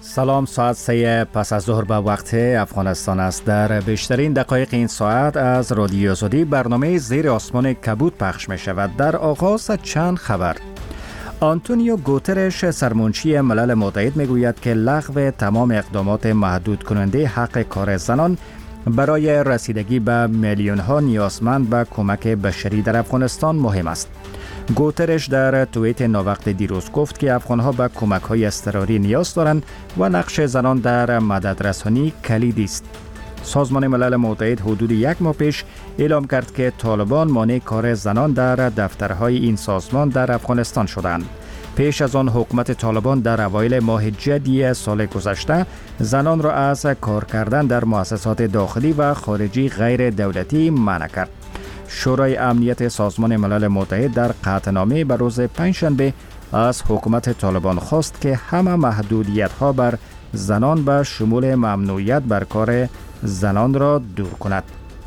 سلام، ساعت 3 پس از ظهر به وقت افغانستان است. در بیشترین دقایق این ساعت از رادیو آزادی برنامه زیر آسمان کبود پخش می شود. در آغاز چند خبر. آنتونیو گوترش سرمنشی ملل متحد می گوید که لغو تمام اقدامات محدود کننده حق کار زنان برای رسیدگی به میلیون ها نیازمند به کمک بشری در افغانستان مهم است. گوترش در توییت ناوقت دیروز گفت که افغان‌ها به کمک‌های اضطراری نیاز دارند و نقش زنان در مددرسانی کلیدی است. سازمان ملل متحد حدود یک ماه پیش اعلام کرد که طالبان مانع کار زنان در دفترهای این سازمان در افغانستان شدند. پیش از آن حکومت طالبان در اوایل ماه جدی سال گذشته زنان را از کار کردن در مؤسسات داخلی و خارجی غیر دولتی منع کرد. شورای امنیت سازمان ملل متحد در قطعنامه به روز پنجشنبه از حکومت طالبان خواست که همه محدودیت‌ها بر زنان به شمول ممنوعیت بر کار زنان را دور کند.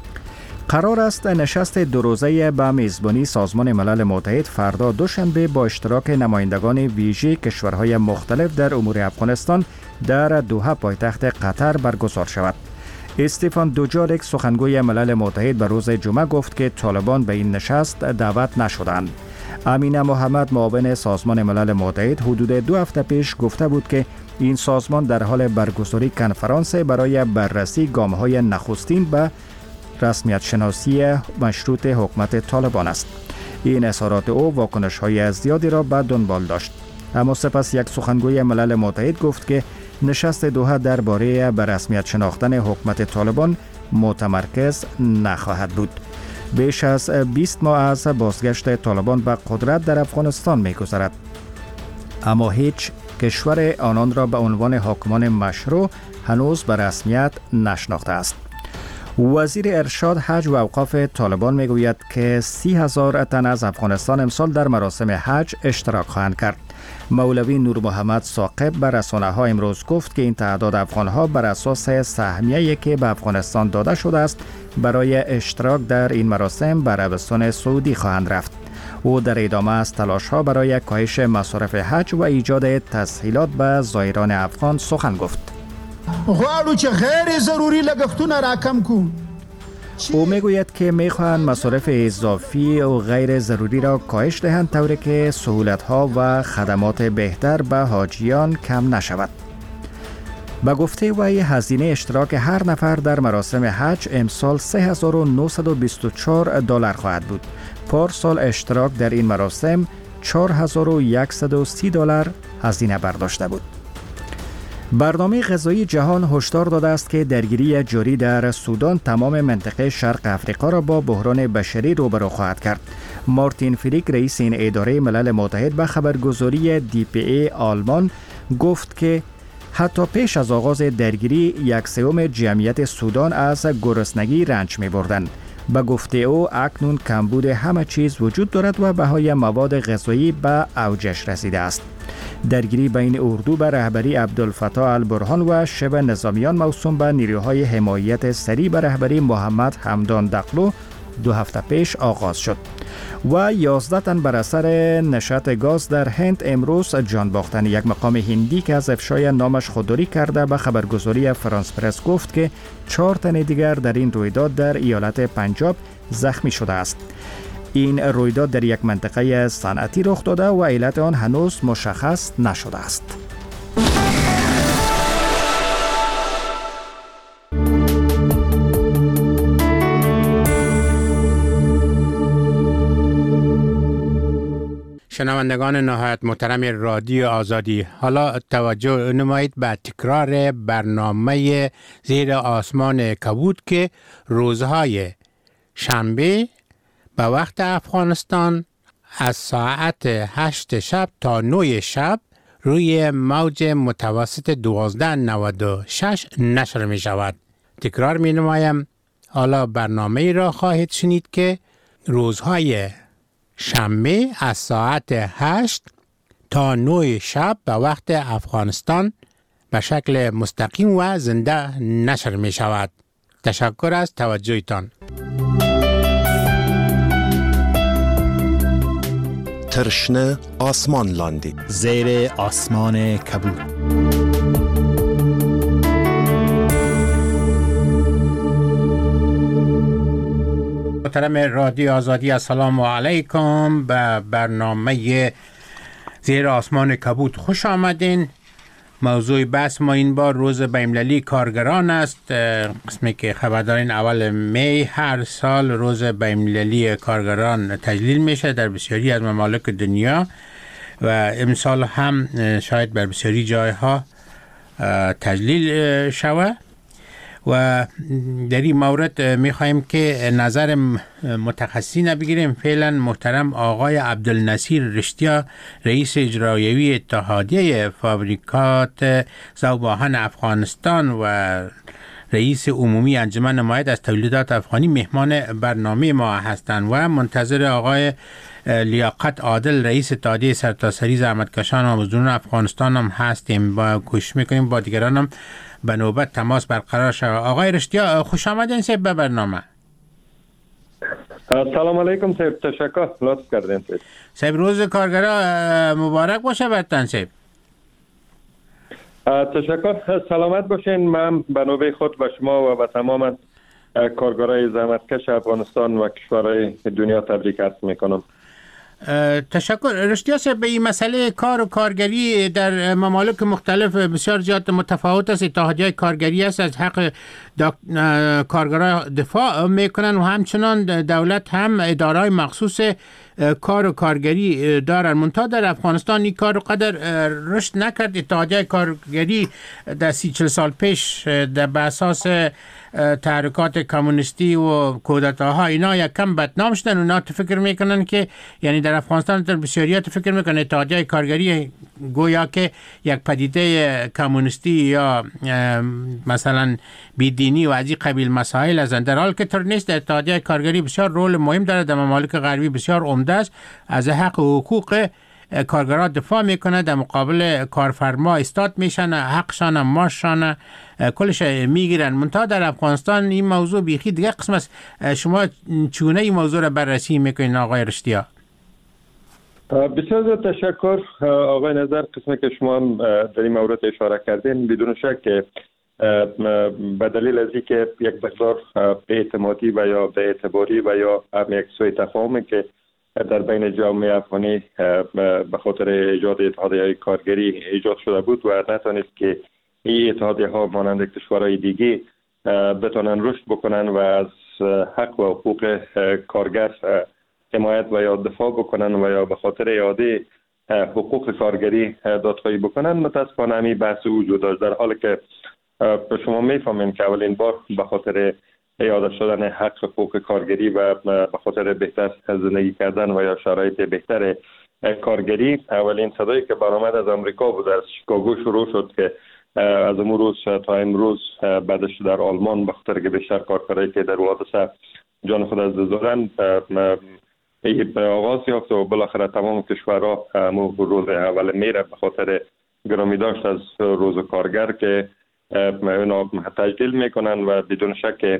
قرار است نشست دو روزه به میزبانی سازمان ملل متحد فردا دوشنبه با اشتراک نمایندگان ویژه کشورهای مختلف در امور افغانستان در دوحه پایتخت قطر برگزار شود. استفان دوجاریک سخنگوی ملل متحد به روز جمعه گفت که طالبان به این نشست دعوت نشدند. امینه محمد معاون سازمان ملل متحد حدود 2 هفته پیش گفته بود که این سازمان در حال برگزاری کنفرانس برای بررسی گام‌های نخستین به رسمیت شناسی مشروط حکومت طالبان است. این اظهارات او واکنش‌های زیادی را به دنبال داشت. اما سپس یک سخنگوی ملل متحد گفت که نشست دوحه درباره به رسمیت شناختن حکومت طالبان متمرکز نخواهد بود. بیش از 20 ماه از بازگشت طالبان به قدرت در افغانستان می‌گذرد، اما هیچ کشور آنان را به عنوان حاکمان مشروع هنوز به رسمیت نشناخته است. وزیر ارشاد، حج و اوقاف طالبان میگوید که 30,000 تن از افغانستان امسال در مراسم حج اشتراک خواهند کرد. مولوی نور محمد ثاقب به رسانه‌ها امروز گفت که این تعداد افغان‌ها بر اساس سهمیه‌ای که به افغانستان داده شده است برای اشتراک در این مراسم به عربستان سعودی خواهند رفت. او در ادامه از تلاش‌ها برای کاهش مصارف حج و ایجاد تسهیلات به زائران افغان سخن گفت. غواړو چې غیر ضروری لګښتونه راکم کو. او میگوید که میخواهند مصارف اضافی و غیر ضروری را کاهش دهند طوری که سهولت‌ها و خدمات بهتر به حاجیان کم نشود. به گفته وی هزینه اشتراک هر نفر در مراسم حج امسال $3,924 خواهد بود. پارسال اشتراک در این مراسم $4,130 هزینه برداشته بود. برنامه غذایی جهان هشدار داده است که درگیری جاری در سودان تمام منطقه شرق افریقا را با بحران بشری روبرو خواهد کرد. مارتین فریک رئیس این اداره ملل متحد به خبرگزاری DPA آلمان گفت که حتی پیش از آغاز درگیری 1/3 جمعیت سودان از گرسنگی رنج می بردند. به گفته او اکنون کمبود همه چیز وجود دارد و بهای مواد غذایی به اوجش رسیده است. درگیری بین اردو به رهبری عبدالفتاح البرهان و شبه نظامیان موسوم به نیروهای حمایت سریع به رهبری محمد حمدان دقلو 2 هفته پیش آغاز شد و 11 تن بر اثر نشاط گاز در هند امروز جان باختند. یک مقام هندی که از افشای نامش خودداری کرده به خبرگزاری فرانس پرس گفت که 4 تن دیگر در این رویداد در ایالت پنجاب زخمی شده است. این رویداد در یک منطقه صنعتی رخ داده و علت آن هنوز مشخص نشده است. شنوندگان نهایت محترم رادیو آزادی، حالا توجه نمایید به تکرار برنامه زیر آسمان کبود که روزهای شنبه به وقت افغانستان از ساعت 8 شب تا 9 شب روی موج متوسط 1296 نشر می شود. تکرار می نمایم، حالا برنامه را خواهید شنید که روزهای شنبه از ساعت 8 تا 9 شب به وقت افغانستان به شکل مستقیم و زنده نشر می شود. تشکر از توجهتان. ترشنه آسمان لاندی، زیر آسمان کبود. محترم رادیو آزادی، السلام علیکم. به برنامه زیر آسمان کبود خوش آمدین. موضوع بحث ما این بار روز بین‌المللی کارگران است. قسمی که خبردارین اول می هر سال روز بین‌المللی کارگران تجلیل میشه در بسیاری از ممالک دنیا و امسال هم شاید بر بسیاری جایها تجلیل شود و در این مورد میخوایم که نظر متخصصین بگیریم. فعلا محترم آقای عبدالنصیر رشتیا، رئیس اجرایی اتحادیه فابریکات ذوب‌آهن افغانستان و رئیس عمومی انجمن حمایت از تولیدات افغانی، مهمان برنامه ما هستند و منتظر آقای لیاقت عادل، رئیس اتحادیه سرتاسری زحمتکشان و مزدوران افغانستان هم هستیم. با کوشش میکنیم با دیگران هم به نوبت تماس برقرار شود. آقای رشتیا خوش آمدین صاحب به برنامه. سلام علیکم صاحب، تشکر لطف کردین صاحب. روز کارگران مبارک باشه برتن صاحب. تشکر، سلامت باشین. من به نوبه خود به شما و به تمام کارگرای زحمتکش افغانستان و کشورهای دنیا تبریک عرض میکنم. تشکر. رشتیا صاحب، به این مسئله کار و کارگری در ممالک مختلف بسیار جهات متفاوت است. اتحادیه کارگری است از حق کارگران دفاع میکنن و همچنان دولت هم اداره‌های مخصوص کار و کارگری دارن. منتها در افغانستان این کار قدر رشد نکرد. اتحادیه کارگری در 30-40 سال پیش به اساس تحرکات کمونیستی و کودتاها اینا یک کم بدنام شدن. اونا فکر میکنن که یعنی در افغانستان در بسیاریات فکر میکنن اتحادیه کارگری گویا که یک پدیده کمونیستی یا مثلا بیدینی و از این قبیل مسائل هستند، در حال که طور نیست. در اتحادیه کارگری بسیار رول مهم داره، در ممالک غربی بسیار عمده است، از حق و حقوق کارگران دفاع میکنه، در مقابل کارفرما استاد میشن، حقشان ماشان کلش میگیرن. منتها در افغانستان این موضوع بیخی دیگه قسم است. شما چونه این موضوع را بررسی میکنین آقای رشتیا؟ بسیار تشکر آقای نظر. قسمی که شما در این مورد اشاره کردین بدون شک که به دلیل از اینکه یک مقدار اعتمادی و یا به اعتباری و یا یک سوء تفاهمی که در بین جامعه افغانی به خاطر ایجاد اتحادیه کارگری ایجاد شده بود و نتونست که این اتحادیه ها مانند کشورهای دیگه بتونن رشد بکنن و از حق و حقوق کارگر حمایت و یا دفاع بکنن و یا به خاطر اعاده حقوق کارگری دادخواهی بکنن. متاسفانه همین بحث وجود داشت، در حالی که شما میفهمین که اولین بار به خاطر اعاده شدن حق حقوق کارگری و به خاطر بهتر زندگی کردن و یا شرایط بهتر کارگری، اولین صدایی که برآمد از آمریکا بود، در شیکاگو شروع شد که از امروز روز تا امروز بعدش در آلمان به خاطر که بیشتر کارگرایی که در حادثه جان خود از دادن آغاز یافت و بالاخره تمام کشورها روز اول میره به خاطر گرامی داشت از روز کارگر که اونا تجلیل میکنن و بدون شک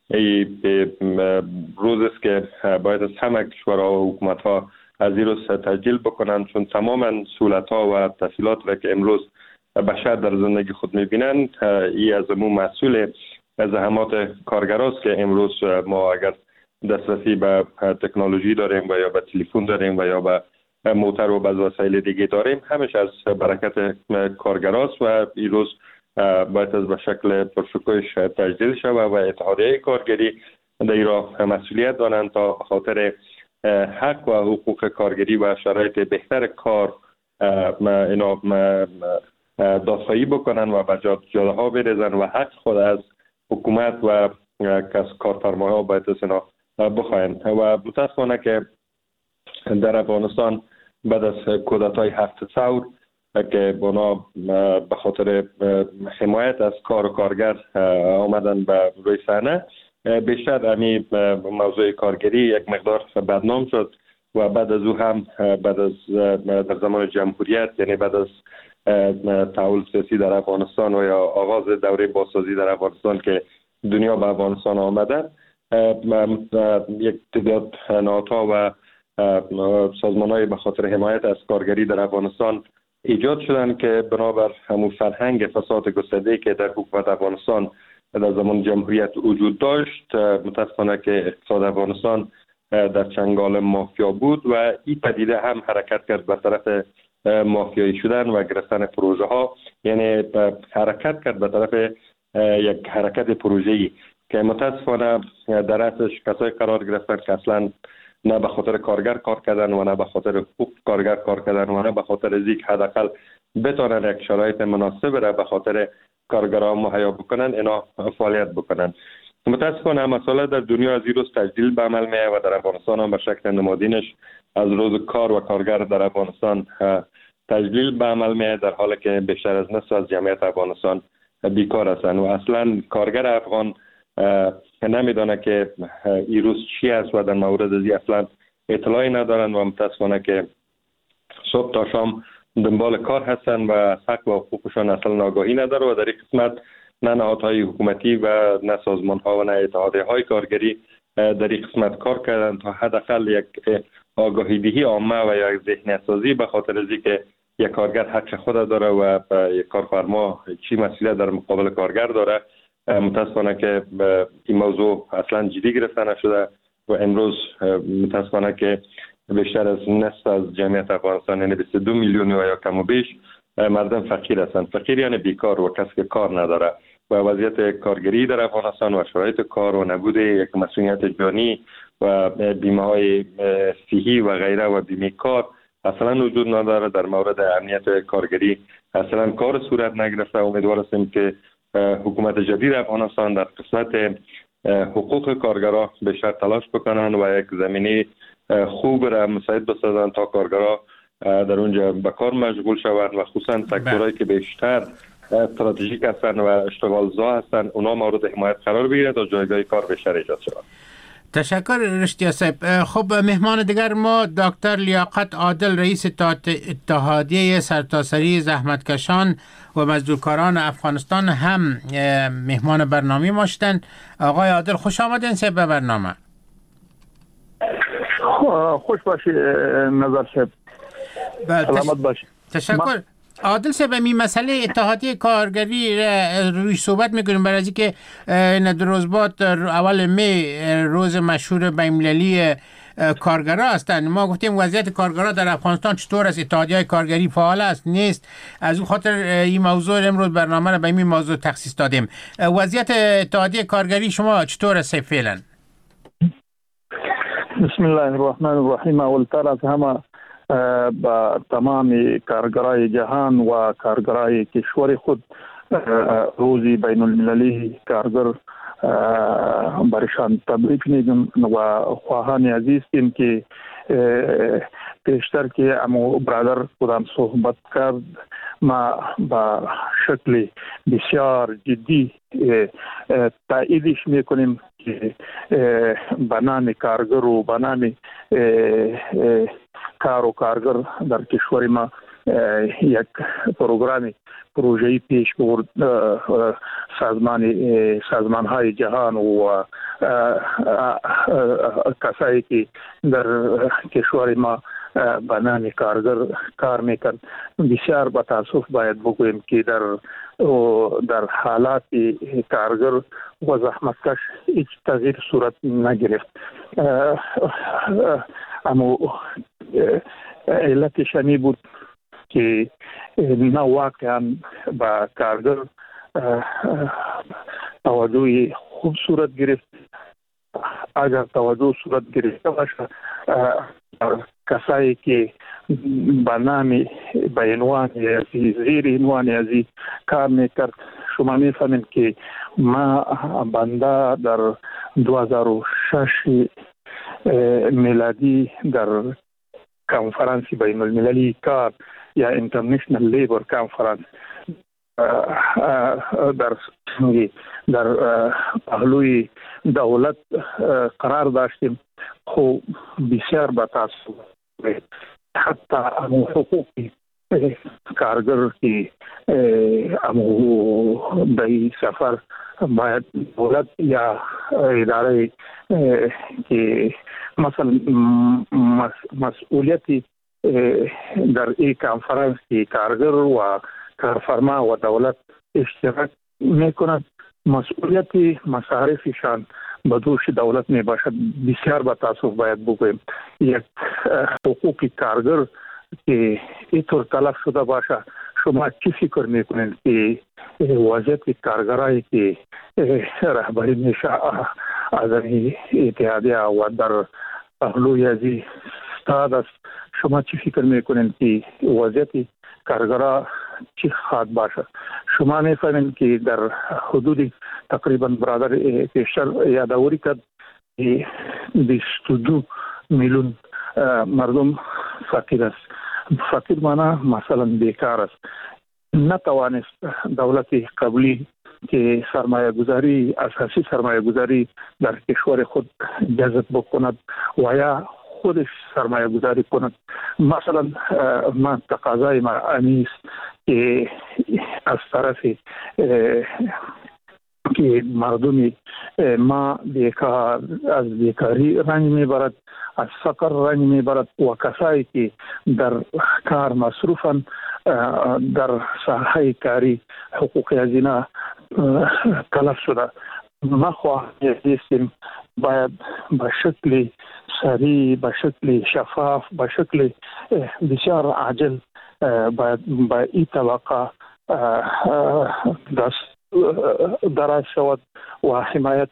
روز است که باید از همه کشورها و حکومت ها از این روز تجلیل بکنن، چون تماما سهولت ها و تسهیلات را که امروز بشر در زندگی خود میبینن این از امون مسئول زحمات کارگراست که امروز ما اگر دسترسی به تکنولوژی داریم و یا به تلفن داریم و یا به موتر و بعض وسایل دیگه داریم، همش از برکت کارگراست و این روز باید از به شکل پرشکوهش تجدید شود و اتحادیه کارگری در ایران مسئولیت دارند تا خاطر حق و حقوق کارگری و شرایط بهتر کار اینا دادخواهی بکنن و به جاده ها بریزن و حق خود از حکومت و کارفرماها باید از اینا بخواین. و متاسفانه که در افغانستان بعد از کودتای 7 ثور که اونا به خاطر حمایت از کار و کارگر آمدن به روی صحنه، بیشتر امی موضوع کارگری یک مقدار بدنام شد و بعد از او هم بعد از در زمان جمهوریت، یعنی بعد از تحول سیاسی در افغانستان و یا آغاز دوره بازسازی در افغانستان که دنیا به افغانستان آمدن، یک تعداد نهادها و سازمان‌های به خاطر حمایت از کارگری در افغانستان ایجاد شدن که بنابر همون فرهنگ فساد گسترده که در حکومت افغانستان در زمان جمهوریت وجود داشت. متاسفانه که اقتصاد افغانستان در چنگال مافیا بود و این پدیده هم حرکت کرد به طرف مافیایی شدن و گرفتن پروژه ها، یعنی حرکت کرد به طرف یک حرکت پروژه‌ای که متاسفانه در اصلش کسای قرار گرفتن که اصلا نه به خاطر کارگر کار کردن و نه به خاطر حقوق کارگر کار کردن و نه به خاطر زیک حداقل بتونن یک شرایط مناسب را به خاطر کارگران مهیا بکنن اینا فعالیت بکنن. متاسفانه مسئله در دنیا از این روز تجدیل به عمل میه و در افغانستان هم به شکل نمادینش از روز کار و کارگر در افغانستان تجدیل به عمل میه، در حالی که بیشتر از نصف از جمعیت افغانستان بیکار هستند و اصلا کارگر افغان نمیدونه که این روز چی است و در مورد ازی اصلا اطلاعی ندارن و متاسفانه که صبح تا شام دنبال کار هستن و حق و حقوقشان اصلا آگاهی نداره و در این قسمت نه نهادهای حکومتی و نه سازمان ها و نه اتحادیه های کارگری در این قسمت کار کردن تا حداقل یک آگاهی دهی عامه و یک ذهنیت سازی به خاطر از اینکه یک کارگر حق خود داره و یک کارفرما چی مسئولیت در مقابل کارگر داره. متاسفانه که این موضوع اصلا جدی گرفته نشده و امروز متاسفانه که بیشتر از نصف از جمعیت افغانستان یعنی 22 میلیون یا کم و بیش مردم فقیر هستند. فقیر یعنی بیکار و کسی که کار نداره و وضعیت کارگری در افغانستان و شرایط کار و نبود یک مسئولیت جانی و بیمه های صحی و غیره و بیمه کار اصلا وجود نداره. در مورد امنیت کارگری اصلا کار صورت نگرفته. امیدوار هستیم که حکومت جدید افغانستان در قسمت حقوق کارگران بیشتر تلاش بکنن و یک زمینه خوب را مساعد بسازن تا کارگران در اونجا به کار مشغول شوند و خصوصا سکتورهایی که بیشتر استراتژیک هستند و اشتغالزا هستند اونا مورد حمایت قرار بگیرند تا جایگاه کار بیشتر ایجاد شود. تشکر رشتیا صاحب. خب مهمان دیگر ما دکتر لیاقت عادل رئیس اتحادیه سرتاسری زحمتکشان و مزدورکاران افغانستان هم مهمان برنامه ما شدند. آقای عادل خوش آمدین به برنامه. خوش باشی نظر صاحب. سلامت باشی. تشکر. عادل صاحب این مسئله اتحادیه کارگری روی صحبت میکنیم برای از که ندروزبات اول می روز مشهور بین‌المللی کارگرها هستند. ما گفتیم وضعیت کارگرها در افغانستان چطور است، اتحادیه کارگری فعال است نیست، از اون خاطر این موضوع امروز برنامه را به این موضوع تخصیص دادیم. وضعیت اتحادیه کارگری شما چطور است فعلا؟ بسم الله الرحمن الرحیم. اولتر از همه با تمام کارگرای جهان و کارگرای کشور خود روزی بین المللی کارگر برشان تبریک میگم و خواهان عزیز این که پیشتر که امو برادر خودم صحبت کرد ما با شکل بسیار جدی تاییدش میکنیم که بنام کارگر و بنام کار و کارگر در کشور ما یک پروژه‌ای پیش برد. سازمان های جهان و کسایی که در کشور ما به نام کارگر کار میکرد بسیار با تاسف باید بگوییم که در حالات کارگر و زحمتکش هیچ تغییر صورت نگرفت. اما علتش همی بود که نه واقعا با کارگر توجه خوب صورت گرفت. اگر توجه صورت گرفته باشه کسایی که به نام به عنوان زیر عنوان ازی کار میکرد شما میفهمید که ما بنده در 2006 میلادی در کنفرانس بین المللی کار یا اینترنشنال لیبر کانفرنس در پهلوی دولت قرار داشتیم. خب بسیار با تاسف حتی امو حقوقی کارگر که امو به سفر باید دولت یا اداره که مثلا مسئولیتی در این کنفرانس که کارگر و کارفرما و دولت اشتراک میکنند مسئولیت مصارفشان به دوش دولت می باشد. بسیار با تاسف باید بگویم یک حقوق کارگر که اینطور تلف شده باشه. شما چی فکر میکنید که وضعیت کارگرایی که رهبری میشه از اتحادیه و در پهلوی ازی استاد است، شما چی فکر میکنید که وضعیت کارگرها چی خواهد باشه؟ شما میفهمید که در حدود تقریبا برادر پیشتر یادآوری کرد 22 میلیون مردم فقیر است. فقیر معنی مثلا بیکار است. نتوانست دولت قبلی که سرمایه گذاری، اساسی سرمایه گذاری در کشور خود جذب بکند و یا خودش سرمایه گذاری کند. مثلا من تقاضای ما است که از طرف که مردم ما بیکار از بیکاری رنج میبرد، از فقر رنج میبرد و کسایی که در کار مصروفن در ساحه کاری حقوق از اینا تلف شده. ما خواهیم باید به شکل سریع، به شکل شفاف، به شکل بسیار عاجل باید با این طبقه دست دراز شود و حمایت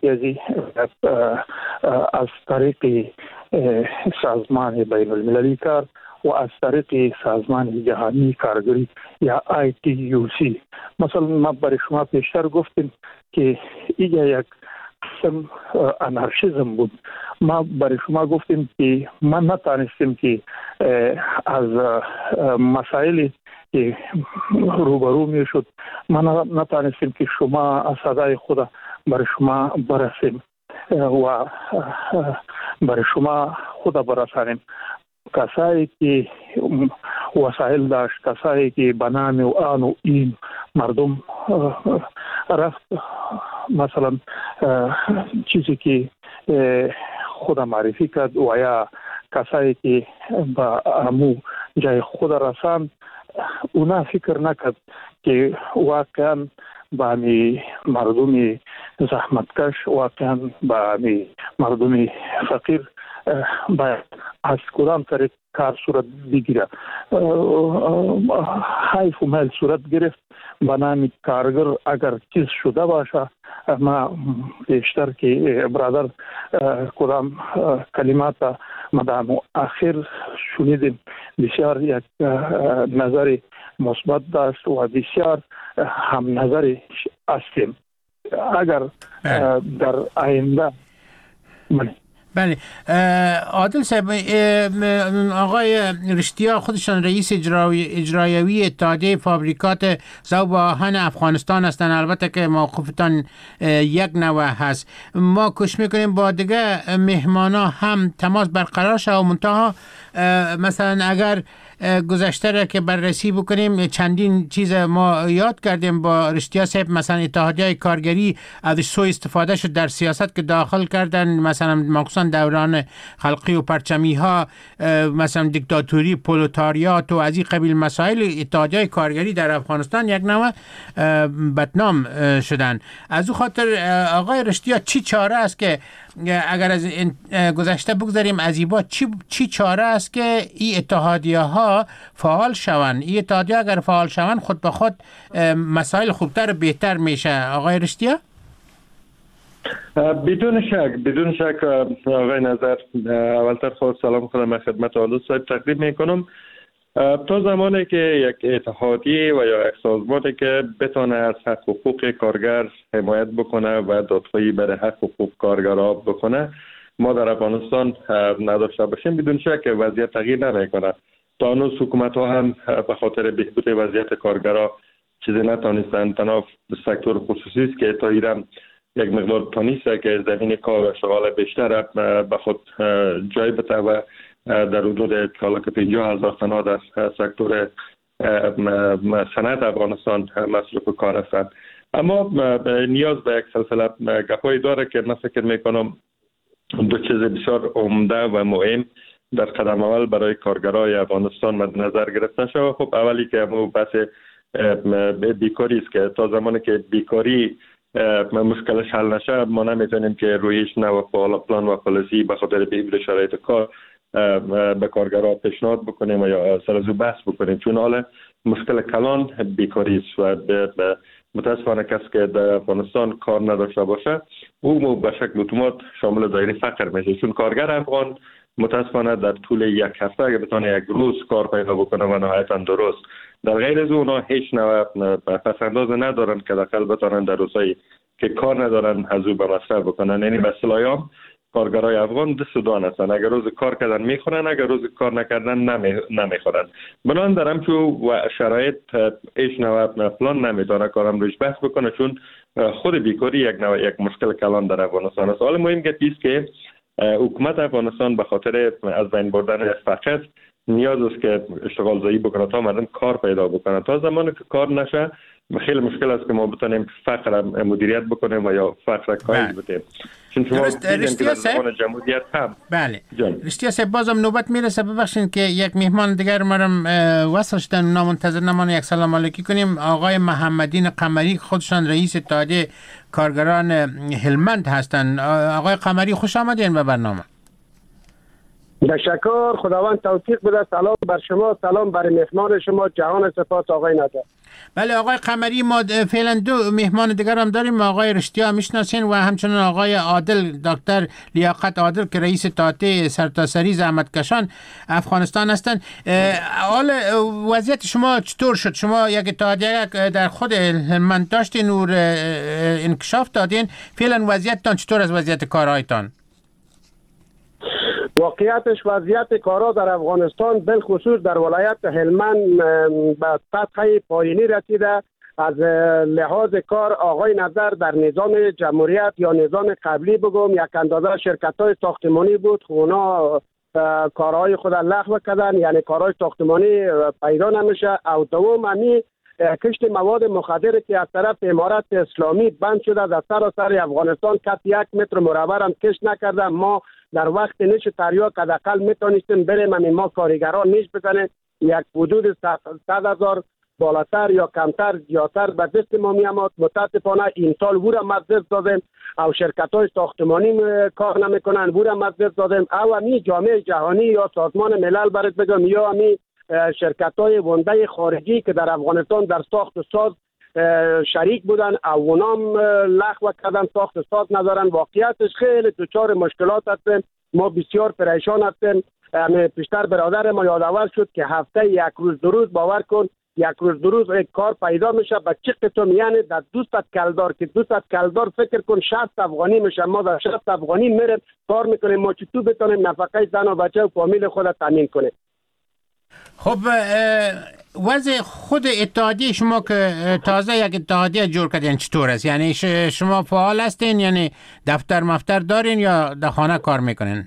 از طریق سازمان بین المللی کار و از طریق سازمان جهانی کارگری یا ITUC. مثلا ما برای شما پیشتر گفتیم که اینجا یک قسم انارشیزم بود. ما برای شما گفتیم که ما نتانستیم که از مسائلی که روبرو می شد ما نتانستیم که شما از صدای خود برای شما برسیم و برای شما خود برسانیم. کسایی که وسایل داشت، کسایی که به نام و آن و این مردم رفت، مثلا چیزی که خود معرفی کرد و یا کسایی که به امو جای خود رساند، اونا فکر نکرد که واقعا با مردم زحمتکش، واقعا با مردم فقیر باید از کدام طریق کار صورت بگیره. حیف و میل صورت گرفت به نام کارگر اگر چیز شده باشه. ما بیشتر که برادر کدام کلمات مدام آخر شنیدیم بسیار یک نظر مثبت داشت و بسیار هم نظر هستیم. اگر در آینده بله عادل صاحب، آقای رشتیا خودشان رئیس اجرایوی اتحادیه فابریکات ذوب آهن افغانستان هستند، البته که موقفتان یک نوع هست. ما کوشش میکنیم با دیگه مهمانا هم تماس برقرار شد و منتها مثلا اگر گذشته را که بررسی بکنیم چندین چیز ما یاد کردیم با رشتیا صاحب. مثلا اتحادیه کارگری ازش سوء استفاده شد در سیاست که داخل کردن، مثلا مخصوصا دوران خلقی و پرچمی ها، مثلا دیکتاتوری، پرولتاریات و از این قبیل مسائل. اتحادیه کارگری در افغانستان یک نوع بدنام شدن. از او خاطر آقای رشتیا چی چاره است که اگر از گذشته بگذاریم از ایبا چی چاره است که این اتحادیه ها فعال شوند؟ این اتحادیه اگر فعال شوند خود به خود مسائل خوبتر و بهتر میشه. آقای رشتیا؟ بدون شک آقای نظر، اولتر خود سلام خودم خدمت عادل صاحب تقدیم میکنم. تا زمانی که یک اتحادیه و یا یک سازمانی که بتونه از حق و حقوق کارگر حمایت بکنه و دادخواهی برای حق و حقوق کارگرها بکنه ما در افغانستان نداشته باشیم، بدون شک وضعیت تغییر نمیکنه. تا هنوز حکومت ها هم به خاطر بهبود وضعیت کارگرها چیزی نتونستن. تنها سکتور خصوصی است که تا ایران یک مقدار تونسته که زمین کار و اشغال بیشتر به خود جای بده و در حدود 50,000 تن در سکتور صنعت افغانستان مصروف کار هستند. اما نیاز به یک سلسله گپ‌های داره که من فکر میکنم دو چیز بسیار عمده و مهم در قدم اول برای کارگرای افغانستان مد نظر گرفته شود. خب اولی که بحث بیکاری است که تا زمانی که بیکاری مشکلش حل نشه ما نمیتونیم که رویش نه و پلان و پالیسی به خاطر بهبود شرایط کار به کارگرها پیشنهاد بکنیم یا سرزو بحث بکنیم، چون حالا مشکل کلان بیکاری است و متاسفانه کسی که در افغانستان کار نداشته باشه او به شکل اتومات شامل دایره فقر میشه، چون کارگر افغان متاسفانه در طول یک هفته اگه بتونه یک روز کار پیدا بکنه و نهایتا درست، در غیر از اونا هیچ نوع پسنداز ندارن که داخل بتونن در روزایی که کار ندارن از او به مصرف بکنن. یعنی به اصطلاح کارگرای افغان دست و دان هستن، اگر روز کار کردن میخورن، اگر روز کار نکردن نمیخورن. بنابراین در همچو و شرایط هیچ نوع پلان نمیتونه کارم روش بحث بکنه، چون خود بیکاری یک مشکل کلان در افغانستان است. حالا مهم گپیست که حکومت افغانستان به خاطر از بین بردن فقر نیاز است که اشتغال زایی بکنه تا مردم کار پیدا بکنه. تا زمانی که کار نشه خیلی مشکل است که ما بتونیم فقر مدیریت بکنیم و یا فقر کاهش بدیم. چون شما رشتیا زمان جمهوریت هم بله رشتیا صاحب بازم نوبت میرسه، ببخشید که یک مهمان دیگر مرم وصل شدن، نامنتظر نمانه یک سلام علیکی کنیم. آقای محمدین قمری خودشان رئیس اتحادیه کارگران هلمند هستند. آقای قمری خوش آمدین به برنامه. تشکر، خداوند توفیق بده. سلام بر شما، سلام بر مهمان شما، جهان سپاس آقای نادر. بله آقای قمری، ما فعلا دو مهمان دیگر هم داریم، آقای رشتیا میشناسین و همچنان آقای عادل، دکتر لیاقت عادل که رئیس اتحادیه سرتاسری زحمتکشان افغانستان هستند. حال وضعیت شما چطور شد؟ شما یک اتحادیه در خود هلمند داشتین و انکشاف دادین، فعلا وضعیتتان چطور از وضعیت کارهایتان؟ واقعیتش وضعیت کارا در افغانستان بالخصوص در ولایت هلمند به سطح پایینی رسیده. از لحاظ کار آقای نظر در نظام جمهوریت یا نظام قبلی بگم یک اندازه شرکت‌های ساختمانی بود، اونا کارهای خود لغو کردن، یعنی کارهای ساختمانی پیدا نمیشه. او دوم همی کشت مواد مخدر که از طرف امارت اسلامی بند شده در سراسر افغانستان، کسی 1 متر مربع هم کشت نکرده. ما در وقت نیش تریاک حداقل میتونستیم بریم ما کارگران نیش بزنیم، یک حدود 100,000 بالاتر یا کمتر زیادتر به دست ما میامد. متاسفانه این سال ورا مزدست دادیم، او شرکت های ساختمانی کار نمیکنن ورا مزدست دادیم، او همی جامعه جهانی یا سازمان ملل برات بگم یا همی شرکت های ونده خارجی که در افغانستان در ساخت و ساز شریک بودن، اونام لغو کردن، ساخت و ساز ندارن. واقعیتش خیلی دچار مشکلات هستیم، ما بسیار پریشان هستیم. پیشتر برادر ما یادآور شد که هفته 1 روز 2 روز باور کن 1 روز 2 روز یک کار پیدا میشه به چه قسم، یعنی در 200 کلدار که 200 کلدار فکر کن 60 افغانی میشه، ما در 60 افغانی میریم کار میکنیم. ما چطور بتونیم نفقه زن و بچه و فامیل خود تامین کنیم؟ خب وضع خود اتحادیه شما که تازه یک اتحادیه جور کردین چطور است؟ یعنی شما فعال هستین، یعنی دفتر مفتر دارین یا در خانه کار میکنین؟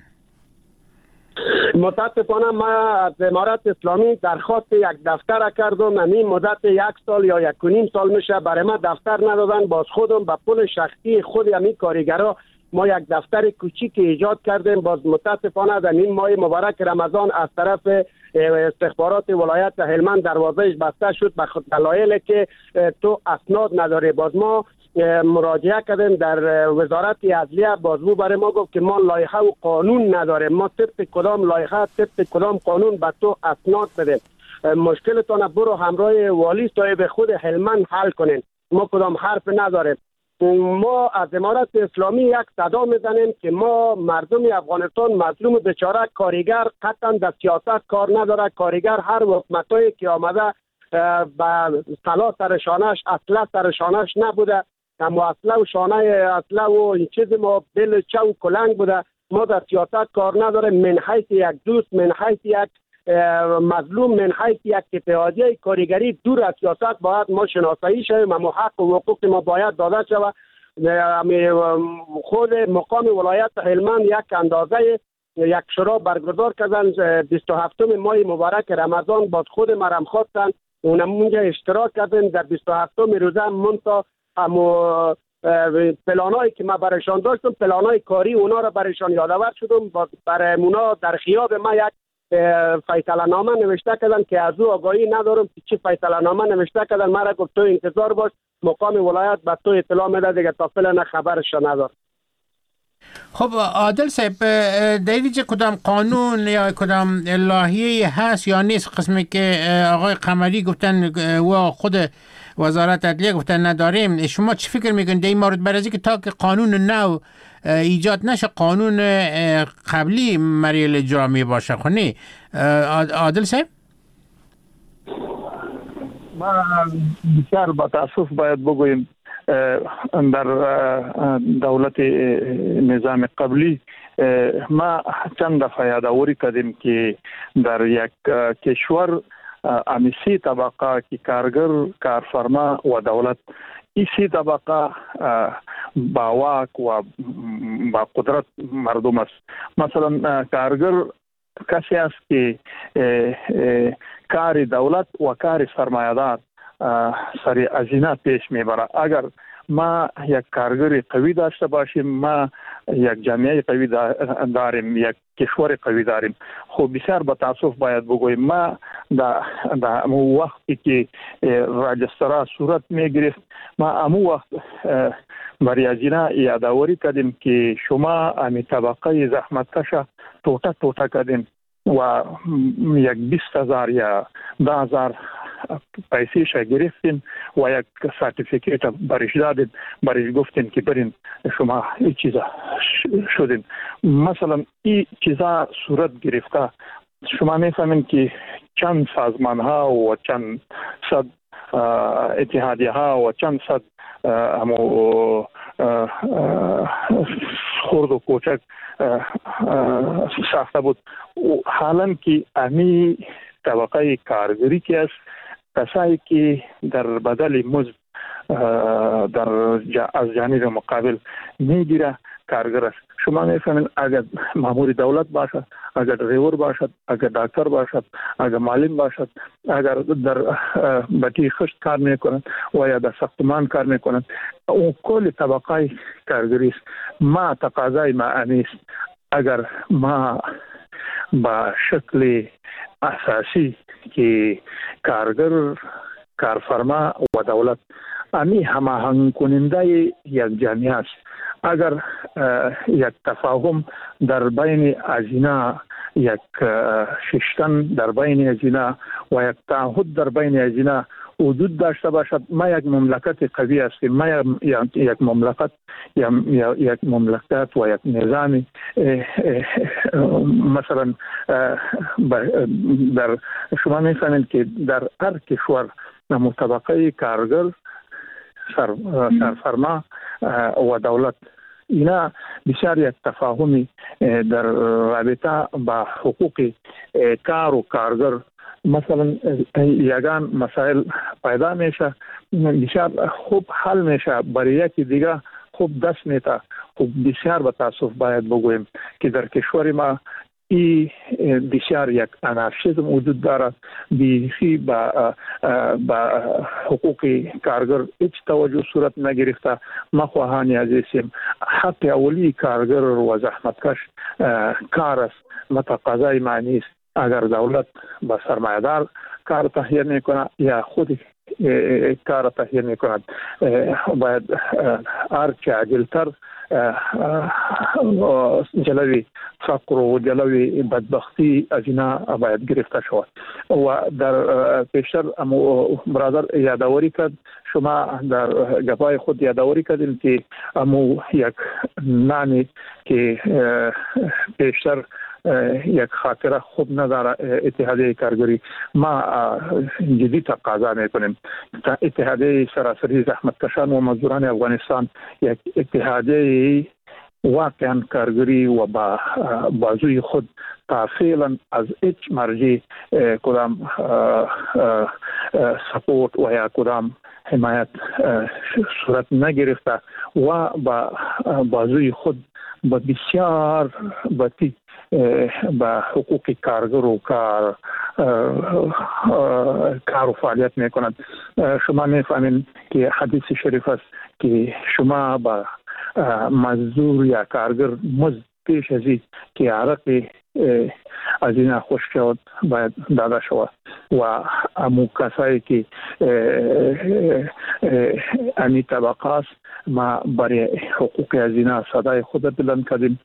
متاسفانه ما از امارت اسلامی درخواست یک دفتر کردم، همین مدت 1 سال یا 1.5 سال میشه برای ما دفتر ندادن. باز خودم با پول شخصی خود همین کارگرا ما یک دفتر کوچیک ایجاد کردیم. باز متاسفانه در این ماه مبارک رمضان از طرف استخبارات ولایت هلمند دروازهش بسته شد به دلایلی که تو اسناد نداره. باز ما مراجعه کردیم در وزارت عدلیه، بازو برای ما گفت که ما لایحه و قانون نداریم، ما طبق کدام لایحه طبق کدام قانون به تو اسناد بدیم، مشکلتان برو همراه والی صاحب خود هلمند حل کنین، ما کدام حرف نداریم. ما از امارت اسلامی یک صدا میزنیم که ما مردم افغانستان مظلوم بیچاره، کارگر قطعا در سیاست کار نداره. کارگر هر حکومتایی که آمده با سلا سرشانش اصلا سرشانش نبوده، اما اصلا و شانه اصلا و این چیز ما بل چه و کلنگ بوده. ما در سیاست کار نداره. من حیث یک دوست، من حیث یک مظلوم، من حیث یک اتحادیه کارگری دور از سیاست باید ما شناسایی شویم، اما حق و حقوق ما باید داده شود. خود مقام ولایت هلمند یک اندازه یک شورا برگزار کردن 27 ماه مبارک رمضان، باز خود مرم خواستن اونم اونجا اشتراک کردن در 27 روزه. منتا اما پلانایی که ما برایشان داشتم، پلانای کاری اونا را برایشان یادآور شدم. برای اونا در خیاب ما یک فیصله نامه نوشته کردن که از او آگاهی ندارم که چی فیصله نامه نوشته کردن. مرا گفت تو انتظار باش، مقام ولایت به تو اطلاع میده دیگه، تا فعلا خبرش ندار. خب عادل صاحب، دیدی کدام قانون یا کدام لایحه هست یا نیست قسمی که آقای قمری گفتن و خود وزارت عدلیه گفتن نداریم؟ شما چی فکر میکنید در این مورد؟ برای که تا که قانون نو ایجاد نشه قانون قبلی مریل اجرا می باشه خونی. عادل صاحب ما بسیار با تاسف باید بگوییم در دولت نظام قبلی ما چند دفعه یادآوری کردیم که در یک کشور امیسی طبقه که کارگر، کارفرما و دولت، این سی طبقه با واک و با قدرت مردم است. مثلا کارگر کسی است که کار دولت و کار سرمایه‌دار سری ازینه پیش میبره. اگر ما یک کارگر قوی داشته باشیم، ما یک جامعه قوی داریم، یک کشور قوی داریم. خب بسیار با تاسف باید بگویم ما در وقتی که راجسترا صورت میگرفت، ما امو وقت برای ازینه یادآوری کردیم که شما امی طبقه زحمتکش توتا کردیم و یک 20,000 یا 10,000 پیسیش گرفتیم و یک سرتیفیکیت برش دادیم، برش گفتیم که برین شما این چیزا شدین. مثلا این چیزا صورت گرفته، شما میفهمین که چند سازمان ها و چند صد اتحادیه ها و چند صد خرد و کوچک ساخته بود. حالا که امی طبقه کارگری که است، کسایی که در بدل مزد از جانب مقابل میگیره کارگر است. شما میفهمین اگر مامور دولت باشد، اگر ریور باشد، اگر دکتر باشد، اگر معلم باشد، اگر در بطی خشت کار میکنند و یا در ساختمان کار میکنند، اون کل طبقه کارگری است. ما تقاضای ما است اگر ما با شکل اساسی که کارگر، کارفرما و دولت امی هماهنگ کننده یک جامعه است. اگر یک تفاهم در بین ازینا، یک ششتن در بین ازینا و یک تعهد در بین ازینا وجود داشته باشد، ما یک مملکت قوی هستیم. ما یک مملکت و یک نظام مثلا در شما میفهمید که در هر کشور طبقه کارگر، سرفرما و دولت اینا بسیار یک تفاهمی در رابطه با حقوق کار و کارگر مثلا یگان مسائل پیدا میشه، بسیار خوب حل میشه، برای یکی دیگه خوب دست میده. خوب بسیار با تاسف باید بگویم که در کشور ما ای بسیار یک انارشیزم وجود دارد. بیخی با حقوق کارگر هیچ توجه صورت نگرفته. ما خواهانی عزیزیم حق اولی کارگر و زحمتکش کار است. ما تقاضای معنی است اگر دولت با سرمایه‌دار کار تهیه میکنه یا خود کار تهیه میکند، باید هرچه عاجلتر جلوی فقر و جلوی بدبختی از اینا باید گرفته شود. و در پیشتر برادر یادآوری کرد، شما در گپای خود یادآوری کردین که یک نانی که پیشتر یک خاطره خوب نداره اتحادیه کارگری، ما جدی تقاضا میکنیم اتحادیه سراسری زحمتکشان و مزدوران افغانستان یک اتحادیه واقعا کارگری و با بازوی خود تا فعلا از هیچ مرجع کدام سپورت و یا کدام حمایت صورت نگرفته و با بازوی خود با بسیار بطی با حقوق کارگر و کار و فعالیت میکنند. شما میفهمین که حدیث شریف است که شما با مزدور یا کارگر مزد پیش ازی که عرق از این خوش شود باید داده شود و امو کسایی که امی طبقه است ما برای حقوق از اینا صدای خود بلند کردیم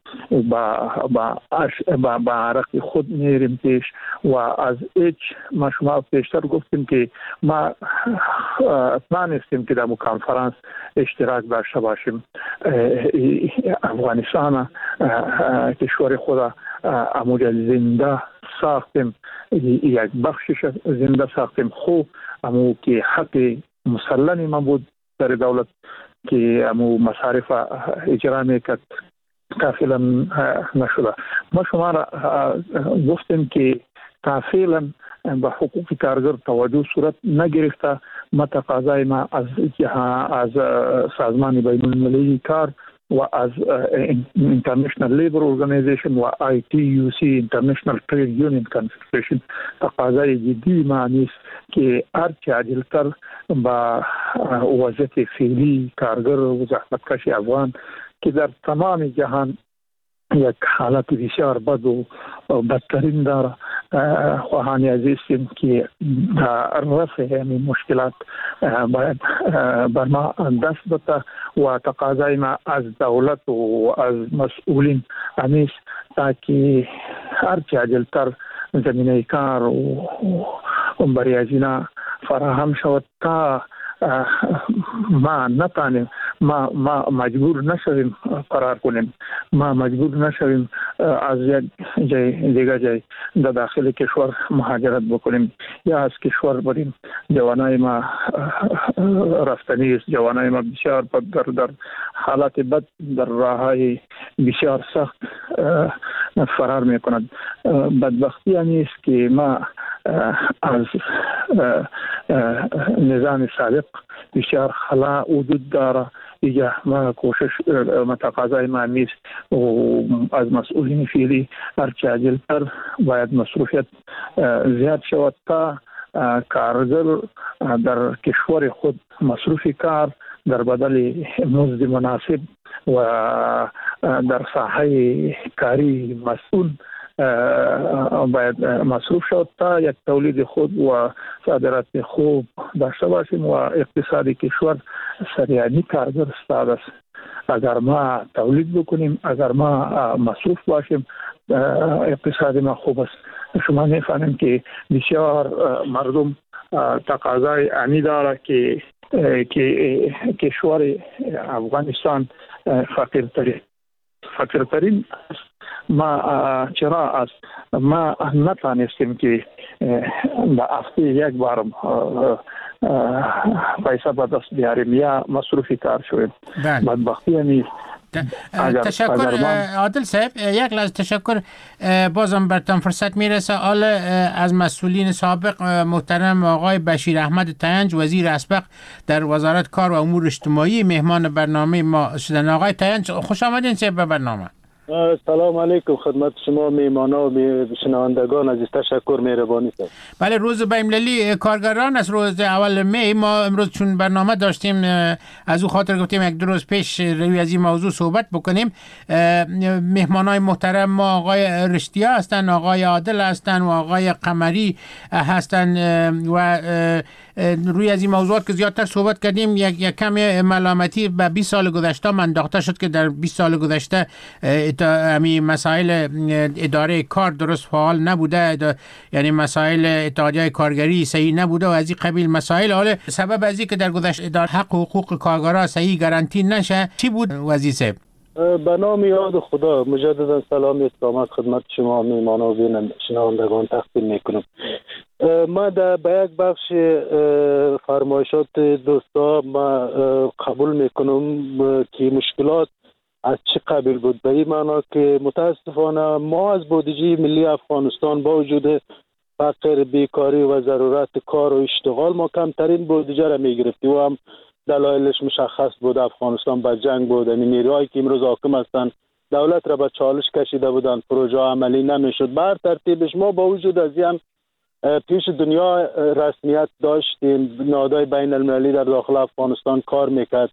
با عرق خود میریم پیش و از ما شما پیشتر گفتیم که ما نانستیم که در کنفرانس اشتراک داشته باشیم. افغانستان کشور خود اموجه زنده ساختیم، یک بخشش زنده ساختیم. خوب امو که حق مسلمی ما بود در دولت که امو مصارف اجرا میکرد کافلا نشده. ما شما را گفتیم که کافلا به حقوق کارگر توجه صورت نگرفته. ما تقاضای ما از سازمان بین المللی کار و از International Labour Organization و ITUC International Trade Union Confederation تقاضای جدی ما نیست که هرچه عاجلتر با وضعیت فعلی کارگر و زحمتکش افغان که در تمام جهان یک حالت بسیار بد و بدترین داره خواهان عزیزیم که رفع همین مشکلات باید بر ما دست بده و تقاضای ما از دولت و از مسئولین همیست تاکه هرچه عجلتر زمینه کار و برای از اینا فراهم شود تا ما نتانیم ما مجبور نشویم قرار کنیم، ما مجبور نشویم از یک جای در داخل کشور مهاجرت بکنیم یا از کشور بریم. جوانای ما رفتنی است، جوانای ما بسیار در حالات بد در راههای بسیار سخت فرار میکنند. بدبختی نیست که ما از نظام سابق بسیار خلا وجود داره. دیگه ما کوشش تقاضای ما نیست و از مسئولین فعلی هرچه عاجلتر باید مصروفیت زیاد شود تا کارگر در کشور خود مصروف کار در بدل مزد مناسب و در ساحه کاری مسئول باید مصروف شد تا یک تولید خود و صادرات خوب داشته باشیم و اقتصادی کشور سریعی کارگر استاد است. اگر ما تولید بکنیم، اگر ما مصروف باشیم، اقتصاد ما خوب است. شما میفهمیم که بسیار مردم تقاضای انی داره که کشور افغانستان فقیرترین ما چرا است ما نتانستیم که به هفته یک بارم پیسه به دست بیاریم یا مصروفی کار شویم. بدبختی نیست. تشکر عادل صاحب، یک لحظه تشکر. بازم برتان فرصت میرسه. حالا از مسئولین سابق محترم آقای بشیر احمد تینج وزیر اسبق در وزارت کار و امور اجتماعی مهمان برنامه ما شدن. آقای تینج خوش آمدین به برنامه. سلام علیکم خدمت شما میهمانان و شنوندگان عزیز. تشکر مهربانی است. بله، روز بین‌المللی کارگران از روز اول می ما امروز چون برنامه داشتیم از او خاطر گفتیم یک دو روز پیش روی از این موضوع صحبت بکنیم. مهمانای محترم ما آقای رشتیا هستن، آقای عادل هستن و آقای قمری هستن و روی از این موضوعات که زیادتر صحبت کردیم. یک کم ملامتی به 20 سال گذشته انداخته شد که در 20 سال گذشته همین مسائل اداره کار درست فعال نبوده، یعنی مسائل اتحادیه کارگری صحیح نبوده و از این قبیل مسائل. حالا سبب از این که در گذشته اداره حق و حقوق کارگرها صحیح گارانتی نشه چی بود وزیر؟ به نام یاد خدا مجددا سلام استقامت خدمت شما میهمانان و شنوندگان تقدیم میکنم. ما به یک بخش فرمایشات دوستا ما قبول میکنم که مشکلات از چه قبیل بود، به این معنا که متاسفانه ما از بودجه ملی افغانستان با وجود فقر، بیکاری و ضرورت کار و اشتغال ما کمترین بودجه را میگرفتیم و هم دلایلش مشخص بود. افغانستان با جنگ بود، نیروهایی که امروز حاکم هستند دولت را به چالش کشیده بودند، پروژه عملی نمیشد. بر ترتیبش ما با وجود از این پیش دنیا رسمیت داشتیم، نهادهای بین المللی در داخل افغانستان کار میکرد،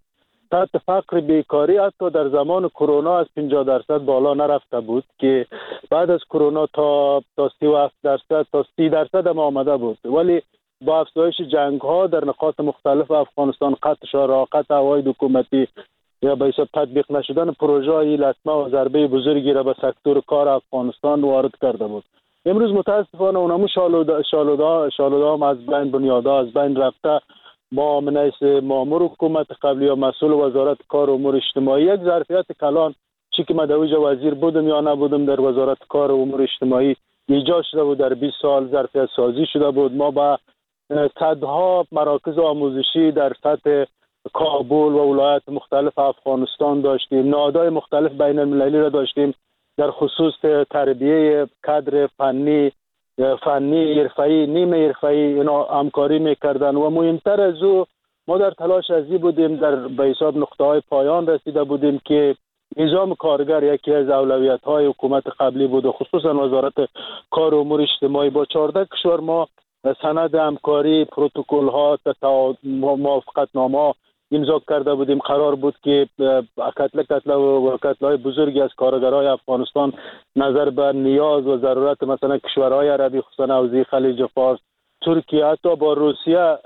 سطح فقر بیکاری حتی در زمان کرونا از 50% بالا نرفته بود که بعد از کرونا تا 37% تا 30% هم آمده بود، ولی با افزایش جنگ ها در نقاط مختلف افغانستان، قطع شورا، قطع عواید حکومتی یا به حساب تطبیق نشدن پروژه های لطمه و ضربه بزرگی را به سکتور کار افغانستان وارد کرده بود. امروز متاسفانه اونمو شالوده هم از بین، بنیادها از بین رفته. ما من حیث مامور حکومت قبلی یا مسئول وزارت کار و امور اجتماعی یک ظرفیت کلان چی که من دویج وزیر بودم یا نبودم در وزارت کار و امور اجتماعی ایجاد شده بود، در 20 سال ظرفیت سازی شده بود. ما با صدها مراکز آموزشی در سطح کابل و ولایات مختلف افغانستان داشتیم، نهادهای مختلف بین المللی را داشتیم در خصوص تربیه کادر فنی، حرفه‌ای، نیمه حرفه‌ای اینا همکاری میکردن و مهمتر از او ما در تلاش ازی بودیم در به حساب نقطه‌های پایان رسیده بودیم که نظام کارگر یکی از اولویت‌های حکومت قبلی بود و خصوصا وزارت کار و امور اجتماعی با 14 کشور ما سند همکاری، پروتکل‌ها، موافقتنامه امضا کرده بودیم. قرار بود که کتله‌های بزرگی از کارگرای افغانستان نظر به نیاز و ضرورت مثلا کشورهای عربی خصوصا حوزه خلیج فارس، ترکیه، حتی با روسیه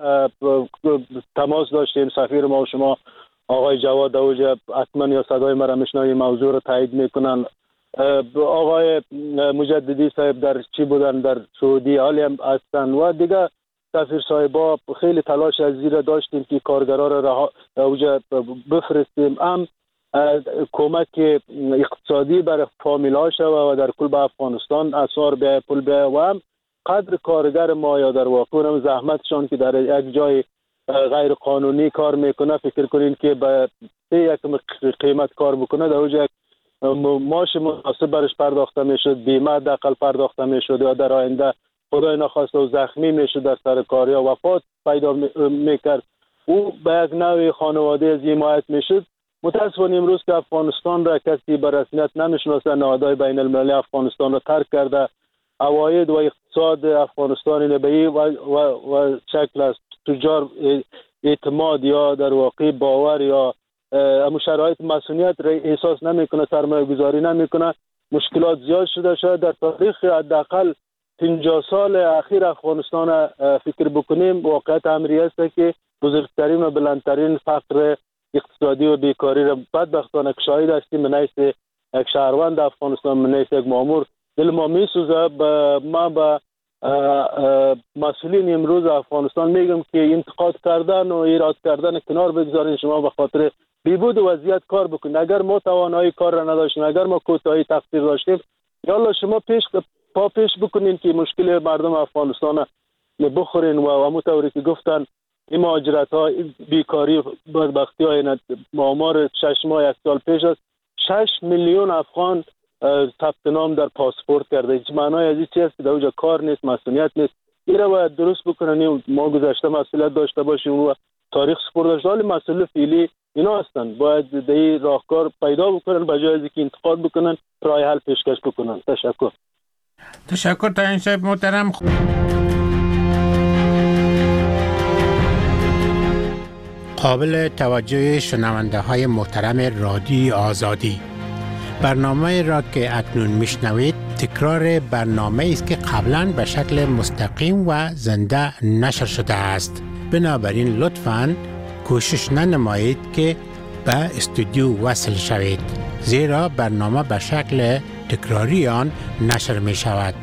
تماس داشتیم. سفیر ما و شما آقای جواد اوج حتما یا صدای مرا میشنوی موضوع رو تایید میکنن. آقای مجددی صاحب در چی بودن، در سعودی حالی هم هستن و دیگه سفیر صاحبا خیلی تلاش از زیر داشتیم که کارگرا را اوج بفرستیم، هم کمک اقتصادی برای فامیل‌ها شود و در کل به افغانستان اثر به پول به و هم قدر کارگر ما یا در واقع هم زحمتشان که در یک جای غیر قانونی کار میکنه، فکر کنین که به یک قیمت کار بکنه در اوج یک معاش مناسب برش پرداخته میشد، بیمه حداقل پرداخته میشد یا در آینده خدای نخواسته و زخمی میشد در سر کار یا وفات پیدا میکرد او به یک نوع خانواده از حمایت میشد. متاسفانه امروز که افغانستان را کسی به رسمیت نمیشناسه، نهادهای بین المللی افغانستان را ترک کرده، عواید و اقتصاد افغانستان نبی و شکل از تجار اعتماد یا در واقع باور یا شرایط مسئولیت را احساس نمیکنه، سرمایه گذاری نمیکنه، مشکلات زیاد شده. شاید در تاریخ حداقل 50 سال اخیر افغانستان فکر بکنیم واقعیت امری است که بزرگترین و بلندترین فقر اقتصادی و بیکاری را بدبختانه شاهد هستیم. من حیث یک شهروند افغانستان، من حیث یک مامور دل ما میسوزه. ما به مسئولین امروز افغانستان میگم که انتقاد کردن و ایراد کردن کنار بگذارین، شما به خاطر بیبود وضعیت کار بکنید. اگر ما توانایی کار را نداشتیم، اگر ما کوتاهی تقصیر داشتیم، یالا شما پیش بکنین که مشکل مردم افغانستان بخورین و همونطوری که گفتن این مهاجرت ها، بیکاری، بدبختی های آمار 6 ماه 1 سال پیش است 6 میلیون افغان ثبت نام در پاسپورت کرده. هیچ معنای از این چیز که در اونجا کار نیست، مسئولیت نیست. این را باید درست بکنن. ما گذشته مسئولیت داشته باشیم و تاریخ سپرده، ولی مسئول فعلی اینا هستن. باید در این راهکار پیدا بکنن، به جای از اینکه انتقاد بکنن راه حل پیشکش بکنن. تشکر تعیین صاحب محترم. قابل توجه شنونده های محترم رادیو آزادی، برنامه را که اکنون میشنوید تکرار برنامه است که قبلا به شکل مستقیم و زنده نشر شده است. بنابراین لطفاً کوشش ننمایید که به استودیو وصل شوید، زیرا برنامه به شکل تکراری آن نشر می شود.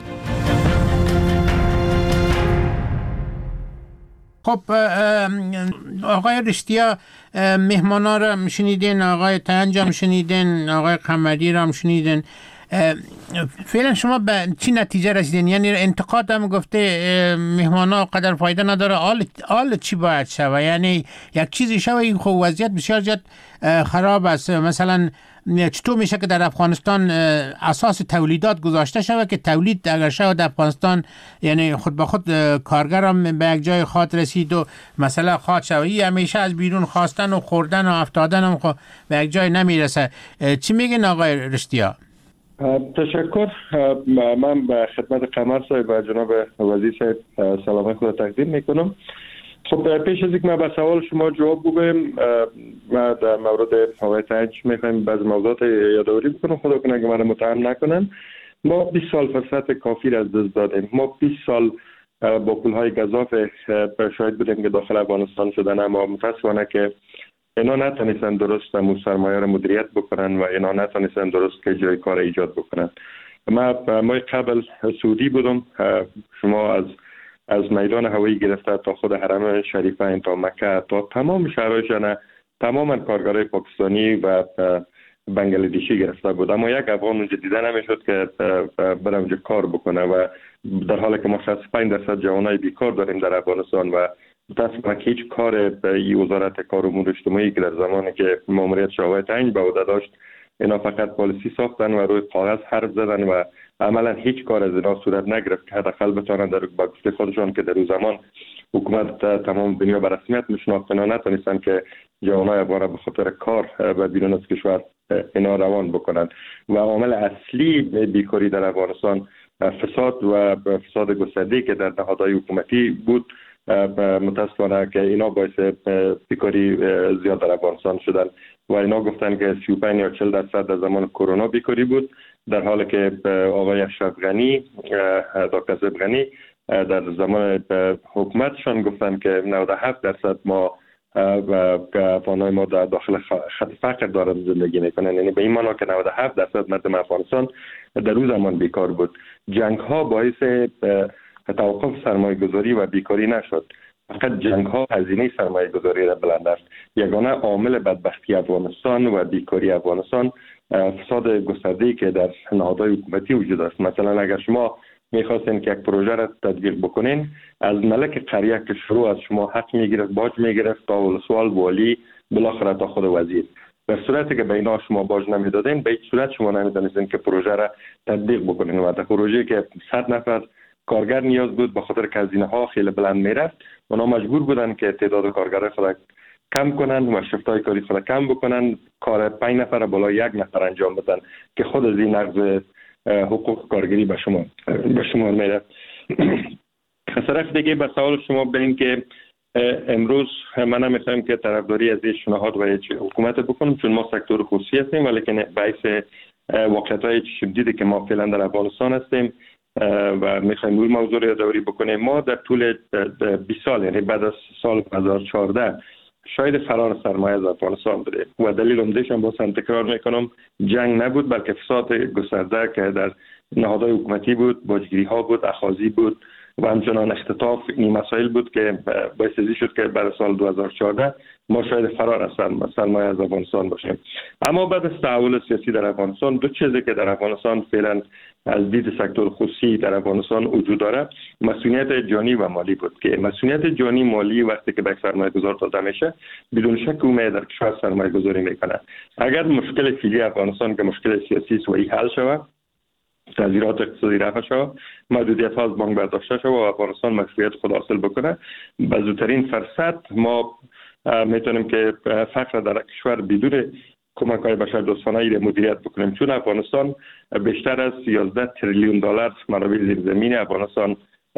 خب آقای رشتیا، مهمانا را شنیدین، آقای تنج هم شنیدین، آقای قمری را هم شنیدین. فعلا شما به چی نتیجه رسیدین؟ یعنی انتقاد هم گفته مهمانا قدر فایده نداره، آل چی باید شوه؟ یعنی یک چیزی شوه این خب وضعیت بسیار زیاد خراب است. مثلا چطور میشه که در افغانستان اساس تولیدات گذاشته شوه که تولید اگر شود در افغانستان، یعنی خود به خود کارگر هم به یک جای خاط رسید و مثلا خاط شوه، همیشه از بیرون خواستن و خوردن و افتادن هم به یک جای نمیرسه. چی میگن آقای رشتیا؟ تشکر. من به خدمت قمر صاحب و جناب وزیر صاحب سلام خود تقدیم میکنم. خب پیش از اینکه ما به سوال شما جواب بگویم، ما در مورد آقای تنج میخوایم بعض موضوعات یادآوری بکنم، خدا کنه که من متهم نکنن. ما 20 سال فرصت کافی را از دست دادیم. ما 20 سال با پولهای گزاف شاهد بودیم که داخل افغانستان شدن، اما متاسفانه که اینا نتونستن درست سرمایه را مدیریت بکنن و اینا نتونستن درست که جای کار ایجاد بکنن. ما قبل سعودی بودم، شما از میدان هوایی گرفته تا خود حرم شریفین تا مکه تا تمام شهرهایشان تماما کارگرای پاکستانی و بنگلادشی گرفته بود، اما یک افغان اونجا دیده نمیشد که بره اونجا کار بکنه و در حالی که ما 65% جوانای بیکار داریم در افغانستان و متاسفانه که هیچ کار به وزارت کار و امور اجتماعی که در زمانی که ماموریت شاه تنج به عهده داشت اینا فقط پالیسی ساختن و روی کاغذ حرف زدن و عملا هیچ کار از اینا صورت نگرفت که حداقل بتونن در با گفته خودشان که در اون زمان حکومت تمام دنیا به رسمیت میشناخت، اینا نتونستن که جوانای افغان به خاطر کار و بیرون از کشور اینا روان بکنن و عامل اصلی بیکاری در افغانستان فساد و فساد گسترده که در نهادهای حکومتی بود. متاسفانه که اینا باعث بیکاری زیاد در افغانستان شدن و اینا گفتن که 35 یا 40% در زمان کرونا بیکاری بود، در حالی که آقای اشرف غنی، دکتر اشرف غنی در زمان حکومتشان گفتن که 97% ما افغانای ما در داخل خط فقر دارن زندگی میکنن، یعنی به این معنی که 97% مردم افغانستان در اون زمان بیکار بود. جنگ ها باعث توقف سرمایه گذاری و بیکاری نشد، فقط جنگ ها هزینه سرمایه گذاری را بلند است. یگانه عامل بدبختی افغانستان و بیکاری افغانستان فساد گسترده‌ای که در نهادهای حکومتی وجود است. مثلا اگر شما میخواستین که یک پروژه را تطبیق بکنین، از ملک قریه که شروع از شما حق میگرفت، باج میگرفت تا ولسوال، والی، بالاخره تا خود وزیر. در صورتی که به اینا شما باج نمیدادین، به هیچ صورت شما نمیتونستین که پروژه را تطبیق بکنین و در پروژه که 100 نفر کارگر نیاز بود، به خاطر که هزینه ها خیلی بلند میرفت، اونا مجبور بودن که تعداد کارگرای خود کم کنن و شفتای کاری خود کم بکنن، کار 5 نفر بالای 1 نفر انجام بدن که خود از این نقض حقوق کارگری به شما میره. از طرف دیگه به سوال شما بریم که امروز من نمیخوایم که طرفداری از هیچ نهاد و هیچ حکومت بکنم، چون ما سکتور خصوصی هستیم، ولی باعث واقعیت‌های شدیدی که ما فعلا در افغانستان هستیم و میخوایم روی موضوع رو یادآوری بکنیم. ما در طول 20 سال، یعنی بعد از سال 2014 شاید فرار سرمایه از افغانستان بوده و دلیل عمده‌اش هم باز تکرار میکنم جنگ نبود، بلکه فساد گسترده که در نهادهای حکومتی بود، باجگیری ها بود، اخاذی بود و همچنان اختطاف. این مسائل بود که باعث شد که بعد سال 2014 ما شاید فرار از سرمایه از افغانستان باشیم. اما بعد از تحول سیاسی در افغانستان، دو چیزی که در افغانستان فعلا از دید سکتور خصوصی در افغانستان وجود داره، مسئولیت جانی و مالی بود که مسئولیت جانی مالی وقتی که به سرمایه گذار داده میشه، بدون شک او در کشور سرمایه گذاری میکنه. اگر مشکل فعلی افغانستان که مشکل سیاسی است و این حل شود، تغییرات اقتصادی رفع شود، محدودیت ها از بانک برداشته شود و افغانستان مشروعیت خود حاصل بکنه، به زودترین فرصت ما میتونیم که فقر در کشور بدون کمک های بشر دوستانه ای مدیریت بکنیم، چون افغانستان بیشتر از 11 تریلیون دلار منابع زیرزمینی افغانستان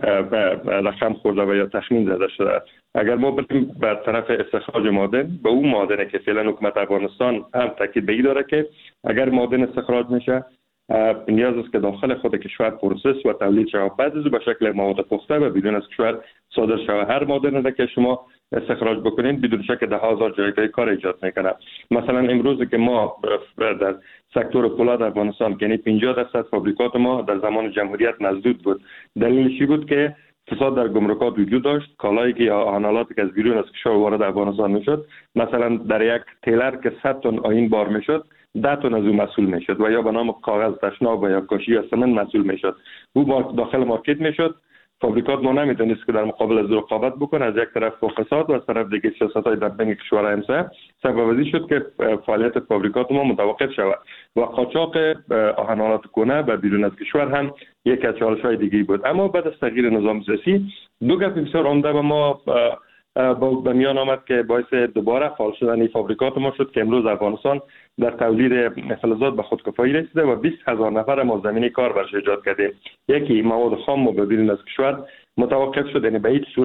رقم خورده و یا تخمین زده شده. اگر ما بریم به طرف استخراج معادن، به اون معادنی که فعلا حکومت افغانستان هم تاکید به این داره که اگر معادن استخراج میشه، نیاز است که داخل خود کشور پروسس و تولید شود، بعد از به شکل مواد پخته و بدون از کشور صادر شود. هر معادنی را که شما استخراج بکنین بدون شک 10,000 جایگاه کار ایجاد میکنه. مثلا امروز که ما در سکتور پولاد افغانستان، یعنی 50% فابریکات ما در زمان جمهوریت مسدود بود. دلیلش چی بود؟ که فساد در گمرکات وجود داشت. کالایی که یا آهنالاتی که از بیرون از کشور وارد افغانستان میشد، مثلا در یک تیلر که 100 تن آیین بار میشد، 10 تن از او مسئول میشد و یا به نام کاغذ تشناب و یا کاشی یا سمنت مسئول میشد. او داخل مارکت میشد. فابریکات ما نمیتونست که در مقابل از رقابت بکنه، از یک طرف با فساد و از طرف دیگه سیاست‌های دمپینگ کشورهای همسایه سبب شد که فعالیت فابریکات ما متوقف شود و قاچاق آهن‌آلات کهنه و بیرون از کشور هم یک از چالش‌های دیگه بود. اما بعد از تغییر نظام سیاسی، دو گپ بسیار عمده به ما به میان آمد که باعث دوباره فعال شدن فابریکات ما شد که امروز افغانستان در تولید فلزات به خودکفایی رسیده و 20,000 نفر ما زمینه کار برش ایجاد کردیم. یکی مواد خام ما بیرون از کشور متوقف شد، یعنی به هیچ صورت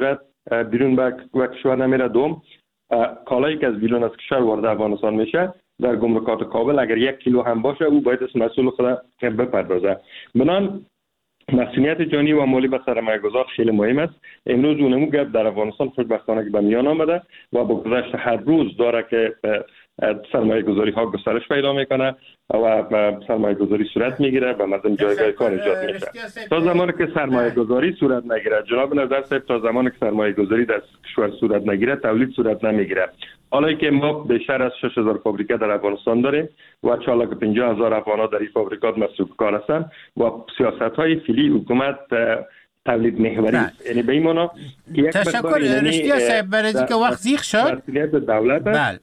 بیرون به کشور نمیره. دوم کالایی که از بیرون از کشور وارد افغانستان میشه در گمرکات کابل اگر 1 کیلو هم باشه او باید از مسئول خود بپردازه. بنان مسئولیت جانی و مالی به سرمایه گذار خیلی مهم است. امروز اونمو گپ در افغانستان خوشبختانه که به میان آمده و با گذشت هر روز داره که سرمایه گذاری ها گسترش پیدا میکنه و سرمایه گذاری صورت میگیره به مردم جایگاه کار ایجاد میشه. تا زمانی که سرمایه گذاری صورت نگیره، جناب نظر صاحب، تا زمانی که سرمایه گذاری در کشور صورت نگیره تولید صورت نمیگیره. حالا که ما بیشتر از 6000 فابریکه در افغانستان داریم و 450,000 افغان در این فابریکات مصروف کار هستند و سیاست های فعلی حکومت تولید محوری است. یعنی به این معنا تشکر رشدی صاحب برای اینکه وقت زیغ شد. مسئولیت دولت بله.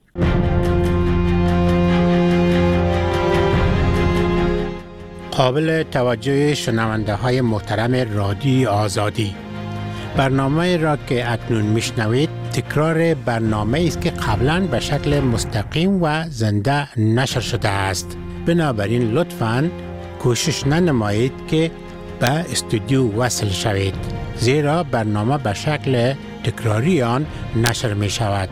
قابل توجه شنونده های محترم رادیو آزادی، برنامه را که اکنون میشنوید تکرار برنامه است که قبلا به شکل مستقیم و زنده نشر شده است. بنابراین لطفاً کوشش ننمایید که به استودیو وصل شوید، زیرا برنامه به شکل تکراری آن نشر می شود.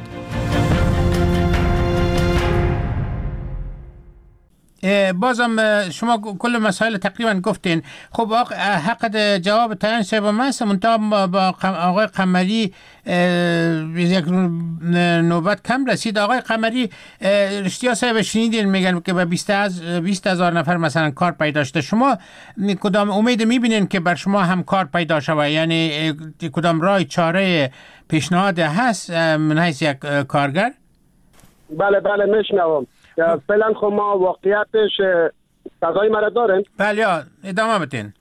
بازم شما کل مسائل تقریبا گفتین. خب حق جواب تایان صاحب هست، منتها با آقای قمری یک نوبت کم رسید. آقای قمری، رشدی صاحب شنیدین میگن که به 20,000 نفر مثلا کار پیدا شده. شما کدام امید میبینین که بر شما هم کار پیدا شود؟ یعنی کدام راه چاره پیشنهاد هست من حیث یک کارگر؟ بله میشنوم. فعلا خب ما واقعیتش تقاضای مرا داریم. بله ادامه بدین.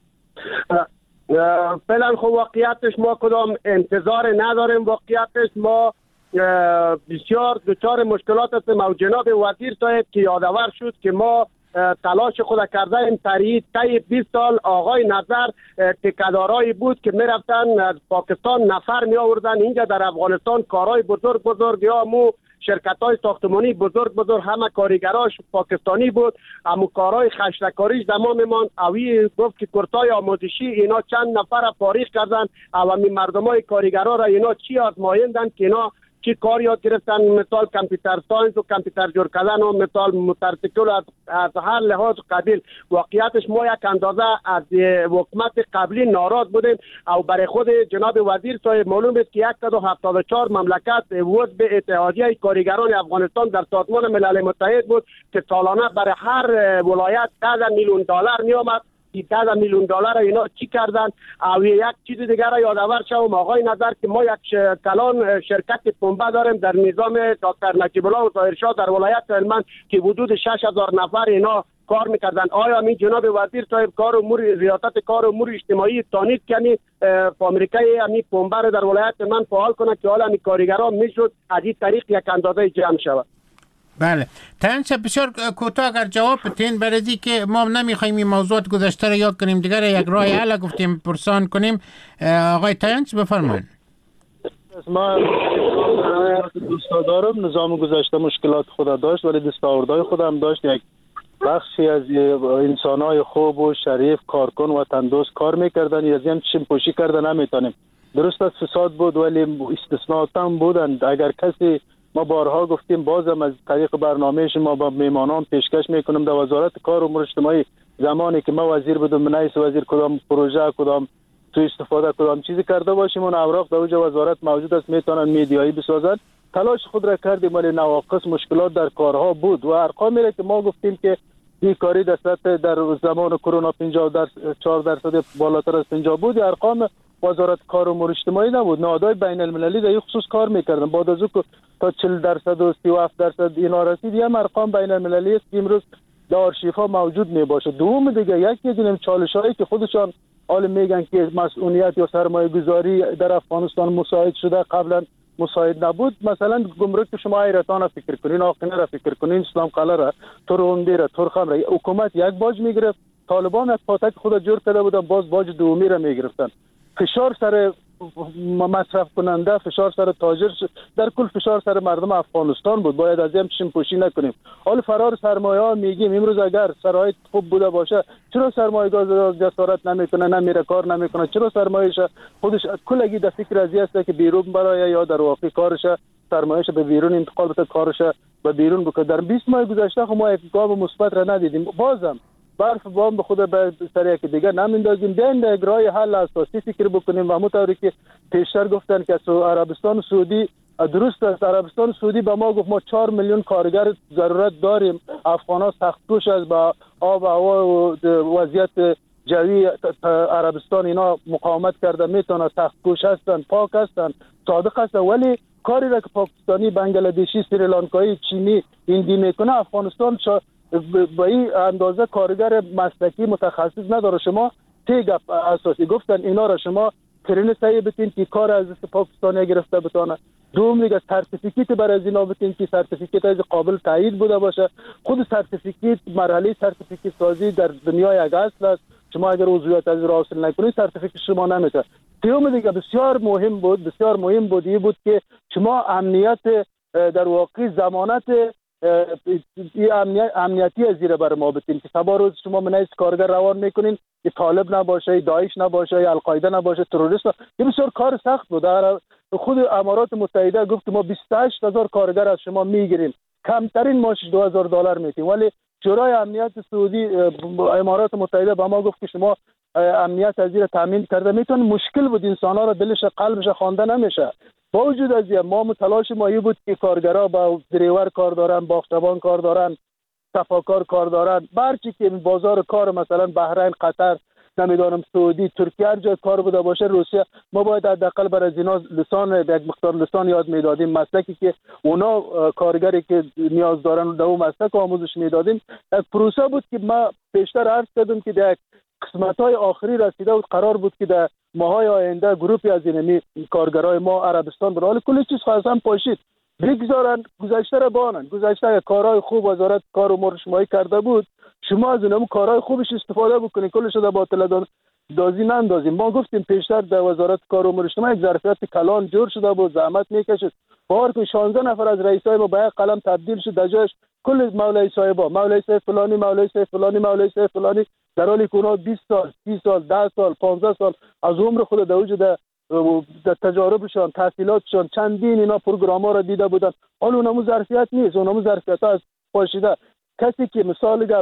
فعلا خب واقعیتش ما کدام انتظار نداریم. واقعیتش ما بسیار دچار مشکلات هستیم و جناب وزیر صاحب که یادآور شد که ما تلاش خود کرده ایم طی 20 سال آقای نظر تکدارایی بود که میرفتن از پاکستان نفر می آوردن اینجا در افغانستان کارهای بزرگ یا مو شرکت‌های ساختمانی بزرگ همه کارگراش پاکستانی بود. اما کارهای خشتکاریش زمان میمان اوی گفت که کورسای آموزشی اینا چند نفر فارغ کردن و می مردمای کارگرا را اینا چی آزمایندن که اینا چی کار یاد گرفتن، مثال کامپیوتر ساینس و کامپیوتر جور کردن و مثال موتورسیکل از هر لحاظ قبیل. واقعیتش ما یک اندازه از حکومت قبلی ناراض بودیم او برای خود جناب وزیر صاحب معلوم است که 174 مملکت عضو اتحادیه کارگران افغانستان در سازمان ملل متحد بود که سالانه برای هر ولایت 10 میلیون دلار می آمد. 10 میلیون دلار اینا چی کردن؟ او یک چیز دیگر را یادآور شوم آقای نظر که ما یک کلان شرکت پنبه داریم در نظام دکتر نجیب الله و ظاهرشاه در ولایت هلمند که حدود 6,000 نفر اینا کار میکردن. آیا می جناب وزیر صاحب کار امور ریاست کار امور اجتماعی تانید کنی امریکای امی پنبه در ولایت هلمند فعال کنه که حالا امی کارگران میشد از این طریق یک اندازه جمع شود؟ بله تنچه بسیار کوتاه اگر جواب بتین، برای که ما نمیخوایم این موضوعات گذشته را یاد کنیم دیگر یک راه حل گفتیم پرسان کنیم. آقای تاینچ بفرمایید. ما دوست دارم نظام گذشته مشکلات خود داشت ولی دستاوردهای خودم داشت. یک بخشی از انسانای خوب و شریف کارکن و تندرست کار میکردن، از این چشم پوشی کردن نمیتونیم. درست است فساد بود ولی استثناءات هم بودند. اگر کسی ما بارها گفتیم بازم از طریق برنامه شما با میمانان پیشکش میکنم در وزارت کار و امور اجتماعی زمانی که ما وزیر بودم رئیس وزیر کدام پروژه کدام تو استفاده کدام چیزی کرده باشیم اون اوراق در اوج وزارت موجود است میتونن میدیایی بسازن. تلاش خود را کردیم ولی نواقص مشکلات در کارها بود و ارقامی را که ما گفتیم که بیکاری در زمان کرونا 54% بالاتر از 50 بود، ارقام وزارت کار و امور اجتماعی نبود. نهادهای بین المللی در این خصوص کار میکردن. بعد از اون تا 40% و 37% اینا رسید. هم ارقام بین المللی است که امروز در آرشیف‌ها موجود میباشه. دوم دیگه یکی دیدیم چالش‌هایی که خودشان حال میگن که مسئولیت یا سرمایه‌گذاری در افغانستان مساعد شده قبلا مساعد نبود. مثلا گمرک شما ایرتان را فکر کنین، آقینه را فکر کنین، اسلام قلعه را، تورنبی را، تورخم را حکومت یک باج میگرفت. طالبان از پاتک خود جور کرده بودن باز باج دومی را میگرفتن. فشار سر مصرف کننده، فشار سر تاجر، در کل فشار سر مردم افغانستان بود. باید از این چشم پوشی نکنیم. حال فرار سرمایه ها میگیم امروز اگر شرایط خوب بوده باشه چرا سرمایه‌گذار جسارت نمیکنه، نمیره کار نمیکنه؟ چرا سرمایه‌اش خودش کلگی در فکر از است که بیرون برای یا در واقع کارش سرمایه‌اش به بیرون انتقال بده، کارش به بیرون بکنه. در 20 ماه گذشته ما یک گام مثبت را ندیدیم. بازم برف بام به خود به سر یک دیگه نمیندازیم. بیاین در اجرای حل اساسی فکر بکنیم و همونطوری که پیشتر گفتن که عربستان سعودی درست است. عربستان سعودی به ما گفت ما 4 میلیون کارگر ضرورت داریم. افغان‌ها سخت‌کوش از با آب و هوا و وضعیت جوی عربستان اینا مقاومت کرده، میتونه سخت‌کوش هستن، پاک هستن، صادق هستن، ولی کاری را که پاکستانی، بنگلادشی، سریلانکایی، چینی، هندی میکنه افغانستان به این اندازه کارگر مسلکی متخصص نداره. شما سه گپ اساسی گفتن اینا را شما ترین سعی بتین که کار از پاکستانی گرفته بتونه. دوم دیگه سرتیفیکیت برای از اینا بتین که سرتیفیکیت از قابل تایید بوده باشه. خود سرتیفیکیت مرحله سرتیفیکیت سازی در دنیا یک اصل است. شما اگر عضویت از را حاصل نکنید سرتیفیکیت شما نمیشه. سوم دیگه بسیار مهم بود این بود که شما امنیت در واقع ضمانت امنیتی از زیر بر ما بتین که سبا روز شما منیز کارگر روان میکنین که طالب نباشه، داعش نباشه، القاعده نباشه، تروریست. این بسیار کار سخت بود. خود امارات متحده گفت ما 28000 کارگر از شما میگیریم، کمترین ماش $2000 میتیم، ولی شورای امنیت سعودی امارات متحده به ما گفت که شما امنیت از زیر تامین کرده میتون. مشکل بود، انسان‌ها را دلش قلبش خوانده نمیشه. با وجود از این ما تلاش ما بود که کارگرها با دریور کار دارن، باغچبان کار دارن، صفاکار کار دارن، برچی که بازار کار مثلا بحرین، قطر، نمیدانم سعودی، ترکیه هر جای کار بوده باشه، روسیه، ما باید حداقل برای اینا لسان یک مقدار لسان یاد میدادیم. مسلکی که اونا کارگری که نیاز دارن در اون مسلک آموزش میدادیم. یک پروسه بود که ما پیشتر عرض کردم که در قسمت‌های آخری رسیده بود. قرار بود که در ماهای آینده گروپی از اینمی کارگرای ما عربستان برای حال کلی چیز خواستن پاشید بگذارن، گذشته را بانن. گذشته کارهای خوب وزارت کار و امور اجتماعی کرده بود، شما از اونم کارهای خوبش استفاده بکنید، کلش رو باطل دازی نندازیم. ما گفتیم پیشتر در وزارت کار و امور اجتماعی یک ظرفیت کلان جور شده بود، زحمت میکشید. بار که 16 نفر از رئیسای ما به یک قلم تبدیل شد، در جایش کل مولای صاحبا، مولای صاحب فلانی، مولای صاحب فلانی، مولای صاحب فلانی، در حالی که اونا 20 سال، 30 سال، 10 سال، 15 سال از عمر خود در وجود در تجاربشان، تحصیلاتشان، چندین اینا پروگرام‌ها را دیده بودن. حالا اونمو ظرفیت نیست، اونمو ظرفیت ها از پاشیده. کسی که مثال گفت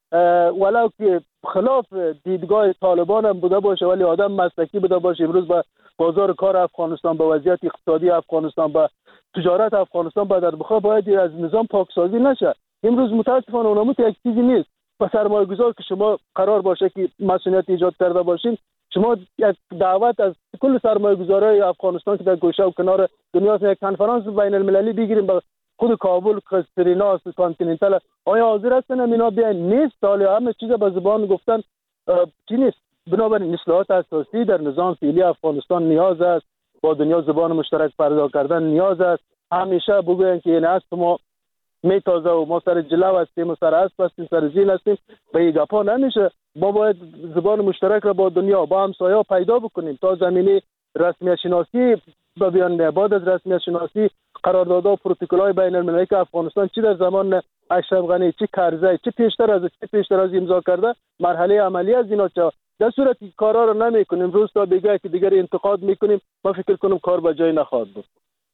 ولو که خلاف دیدگاه طالبان هم بوده باشه ولی آدم مسلکی بوده باشه، امروز با بازار کار افغانستان، با وضعیت اقتصادی افغانستان، با تجارت افغانستان با در بخواه باید از نظام پاکسازی نشه. امروز متاسفانه اونمو یک چیزی نیست. و سرمایه‌گذار که شما قرار باشه که مسئولیت ایجاد کرده باشین، شما یک دعوت از کل سرمایه‌گذارای افغانستان که در گوشه و کنار دنیا یک کنفرانس بین المللی بگیریم با خود کابل، سرینا، کانتیننتال، آیا حاضر هستن اینا بیان؟ نیست. سال همه چیز به زبان گفتن چی نیست. بنابراین اصلاحات اساسی در نظام فعلی افغانستان نیاز است. با دنیا زبان مشترک پیدا کردن نیاز است. همیشه بگوین که این است ما میتازه و ما سر جلو هستیم و سر اسب هستیم، سر زین هستیم، به این گپا نمیشه. ما باید زبان مشترک را با دنیا، با همسایه‌ها پیدا بکنیم تا زمینه رسمیت شناسی بیان. بعد از رسمیت شناسی قراردادها و پروتکل‌های بین المللی که افغانستان چی در زمان اشرف غنی، چی کرزی، چی پیشتر از امضا کرده، مرحله عملی از اینا چه. در صورتی که کارا رو نمیکنیم، روز تا بگه که دیگر انتقاد میکنیم، ما فکر کنم کار به جای نخواهد بود.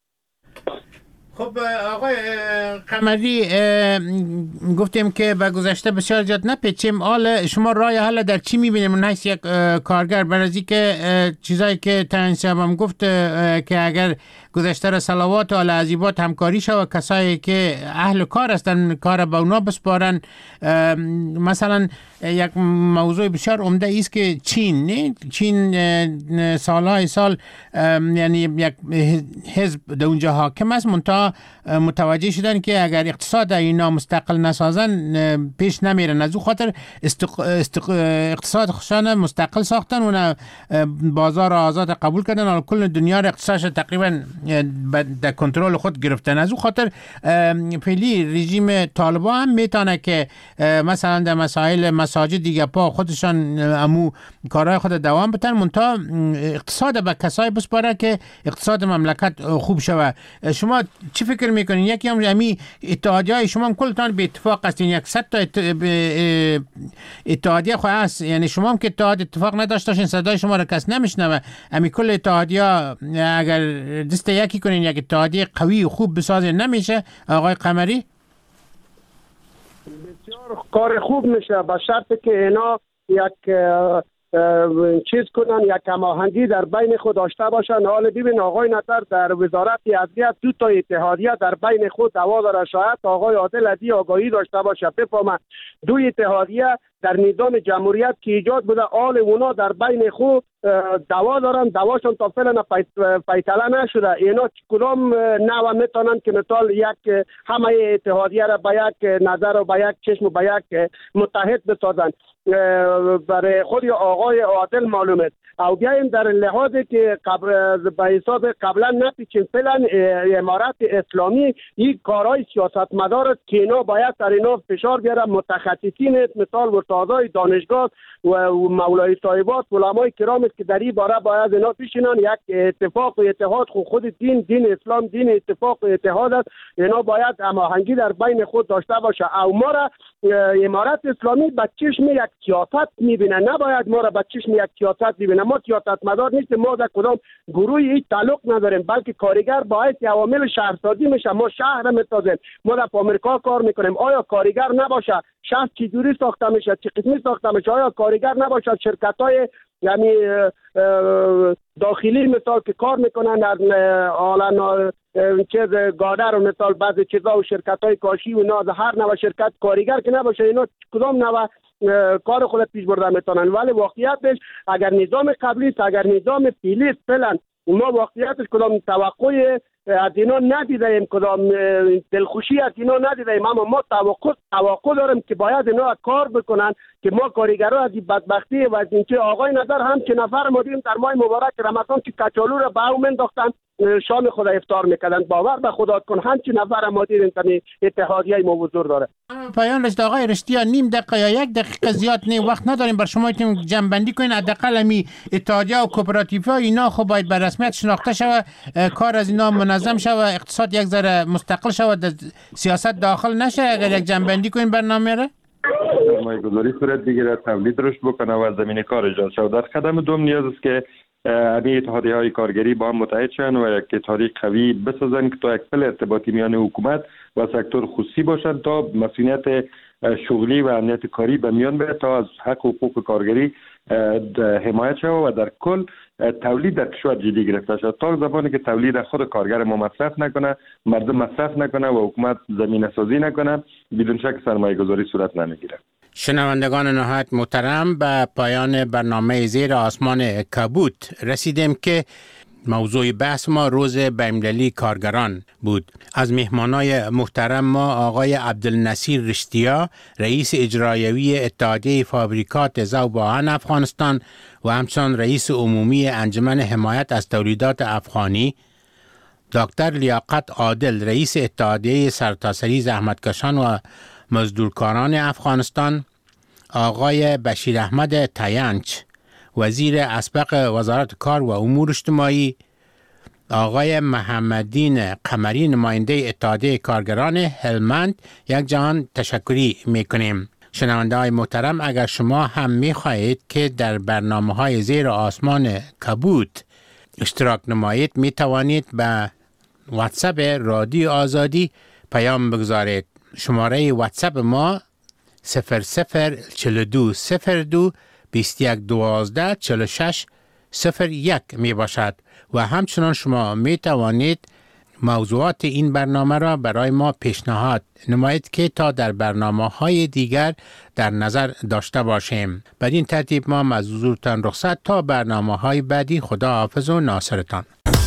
خب آقای قمری، گفتیم که به گذشته بسیار زیاد نپیچیم. حالا شما راه حل در چی میبینیم من حیث یک کارگر؟ برای که چیزایی که تنصیب هم گفت که اگر گذشته را صلوات و عزیبات همکاری شود، کسایی که اهل کار هستن کار به اونا بسپارن. مثلا یک موضوع بسیار عمده است که چین سالهای سال یعنی یک حزب در اونجا حاکم است، منتها متوجه شدن که اگر اقتصاد اینا مستقل نسازن پیش نمیرن. از او خاطر اقتصاد خودشان مستقل ساختن و بازار آزاد قبول کردن و کل دنیا را اقتصادش تقریبا در کنترل خود گرفتن. از او خاطر فعلی رژیم طالبان هم میتونه که مثلا در مسائل مساجد دیگه پا خودشان امو کارهای خود دوام بتن، منتها اقتصاد به کسای بسپاره که اقتصاد مملکت خوب شوه. شما چی فکر میکنین؟ یکی هم امی اتحادیه شما هم کلتان به اتفاق هستین، 100 تا اتحادیه خواهد است، یعنی شما هم که اتفاق نداشتین صدای شما را کس نمیشنوه. امی کل اتحادیه اگر دست یکی کنین یک اتحادیه قوی و خوب بسازین نمیشه آقای قمری؟ بسیار کار خوب میشه به شرطی که اینا یک چیز کنن، یک هماهنگی در بین خود داشته باشن. حالا ببین آقای نصر در وزارت عدلیه 2 تا اتحادیه در بین خود دعوا داره، شاید آقای عادل ازی آگاهی داشته باشه بفهمه 2 اتحادیه در نظام جمهوریت که ایجاد بوده آل اونا در بین خود دعوا دارن، دعواشون تا فعلا فیصله نشده. اینا کدام نوع میتونن که مثال یک همه اتحادیه را به یک نظر و به یک چشم و به یک متحد بسازن. برای خود آقای عادل معلومه او بیایم در لحاظی که به حساب قبلا نپیچیم. فعلا امارت اسلامی این کارهای سیاستمدار است که اینا باید در اینا فشار بیاره. متخصصین مثال استادای دانشگاه و مولای صاحبات علمای کرام است که در این باره باید اینا بشینن یک اتفاق و اتحاد. خود دین اسلام دین اتفاق و اتحاد است، اینا باید هماهنگی در بین خود داشته باشه. او ما را امارت اسلامی به چشم یک سیاست میبینه، نباید ما را به چشم یک سیاست ببینه. ما سیاستمدار نیستیم، ما در کدام گروهی هیچ تعلق نداریم، بلکه کارگر باعث عوامل شهرسازی میشه. ما شهر میسازیم، ما در آمریکا کار میکنیم. آیا کارگر نباشه شهر چجوری ساخته میشه، چه قسمی ساخته میشه؟ آیا کارگر نباشه شرکت‌های یعنی داخلی مثال که کار میکنن از حالا چیز گادر و مثال بعضی چیزا و شرکت‌های کاشی و اینا، هر نوع شرکت کارگر که نباشه اینا کدام نوع کار خود پیش برده میتونن. ولی واقعیتش اگر نظام قبلی است، اگر نظام فعلی است، فعلا ما واقعیتش کدام توقع از اینا ندیدیم، کدام دلخوشی از اینا ندیدیم، اما ما توقع داریم که باید اینا کار بکنن که ما کارگرها از این بدبختی و از اینکه آقای نظر هم که نفر ما دیدیم در ماه مبارک رمضان که کچالو را به او انداختن شام خدا افطار میکردن. باور به خدا کن همچی نفر ما دیدیم تنی اتحادیه ما حضور داره. پایان رشد آقای رشدی نیم دقیقه یا 1 دقیقه زیاد نه وقت نداریم بر شما که جنبندی کنین. حداقل می اتحادیه و کوپراتیوها اینا خب باید به رسمیت شناخته شوه، کار از اینا منظم شوه، اقتصاد یک ذره مستقل شوه، سیاست داخل نشه. اگر یک جنبندی کنین برنامه را سرمایه‌گذاری صورت بگیره، تولید رشد بکنه و زمینه کار ایجاد شود. در قدم دوم نیاز است که همه اتحادیه‌های کارگری با هم متحد شوند و یک اتحادیه قوی بسازند که تا یک پل ارتباطی میان حکومت و سکتور خصوصی باشند تا مسئولیت شغلی و امنیت کاری به میان بیاید، تا از حق و حقوق کارگری حمایت شود و در کل تولید در کشور جدی گرفته شد. تا زمانی که تولید خود کارگر ما مصرف نکنه، مردم مصرف نکنه و حکومت زمینه سازی نکنه، بدون شک سرمایه گذاری صورت نمیگیره. شنوندگان نهایت محترم، به پایان برنامه زیر آسمان کبوت رسیدیم که موضوع بحث ما روز بین‌المللی کارگران بود. از مهمانای محترم ما آقای عبدالنصیر رشدیا، رئیس اجرایی اتحادیه فابریکات ذوب آهن افغانستان و همچنین رئیس عمومی انجمن حمایت از تولیدات افغانی، دکتر لیاقت عادل، رئیس اتحادیه سرتاسری زحمتکشان و مزدورکاران افغانستان، آقای بشیر احمد تینچ، وزیر اسبق وزارت کار و امور اجتماعی، آقای محمدین قمری، نماینده اتحادیه کارگران هلمند، یک جهان تشکری میکنیم. شنونده های محترم، اگر شما هم میخواهید که در برنامه های زیر آسمان کبوت اشتراک نمایید، میتوانید به واتساپ رادیو آزادی پیام بگذارید. شماره واتساپ ما 004202 2112 46 01 می باشد و همچنان شما می توانید موضوعات این برنامه را برای ما پیشنهاد نمایید که تا در برنامه های دیگر در نظر داشته باشیم. بدین ترتیب ما از حضورتان رخصت تا برنامه های بعدی. خدا حافظ و ناصرتان.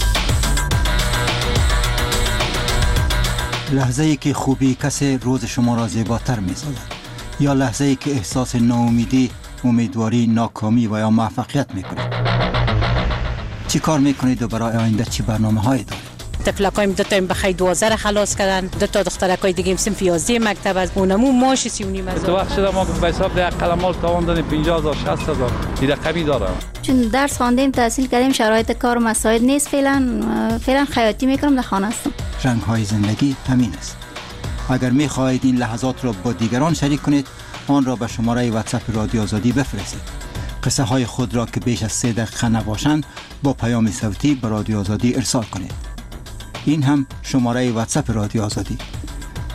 لحظه ای که خوبی کسی روز شما را زیباتر می سازد، یا لحظه ای که احساس ناامیدی، امیدواری، ناکامی و یا موفقیت می کنید. چی کار می کنید و برای آینده چی برنامه هایی دارید؟ تفلکایم 2 تا بخیر 12 خلاص کردن، 2 تا دخترکای دیگه صنف 11 مکتب از اونمو ماش 39,000. تو وقت شده ما به حساب ده قلمال تاوان دادیم 50,000 60,000 این رقمی داره. چون درس خواندیم تحصیل کردیم شرایط کار مساعد نیست، فعلا خیاطی میکنم در خانه هستم. رنگ های زندگی همین است. اگر می خواهید این لحظات را با دیگران شریک کنید آن را به شماره واتساپ رادیو آزادی بفرستید. قصه های خود را که بیش از 3 دقیقه نباشند با پیام صوتی به رادیو آزادی ارسال کنید. این هم شماره واتساپ رادیو آزادی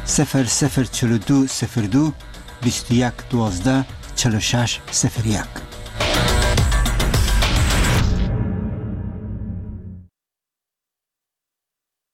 004202 21 12 46 01.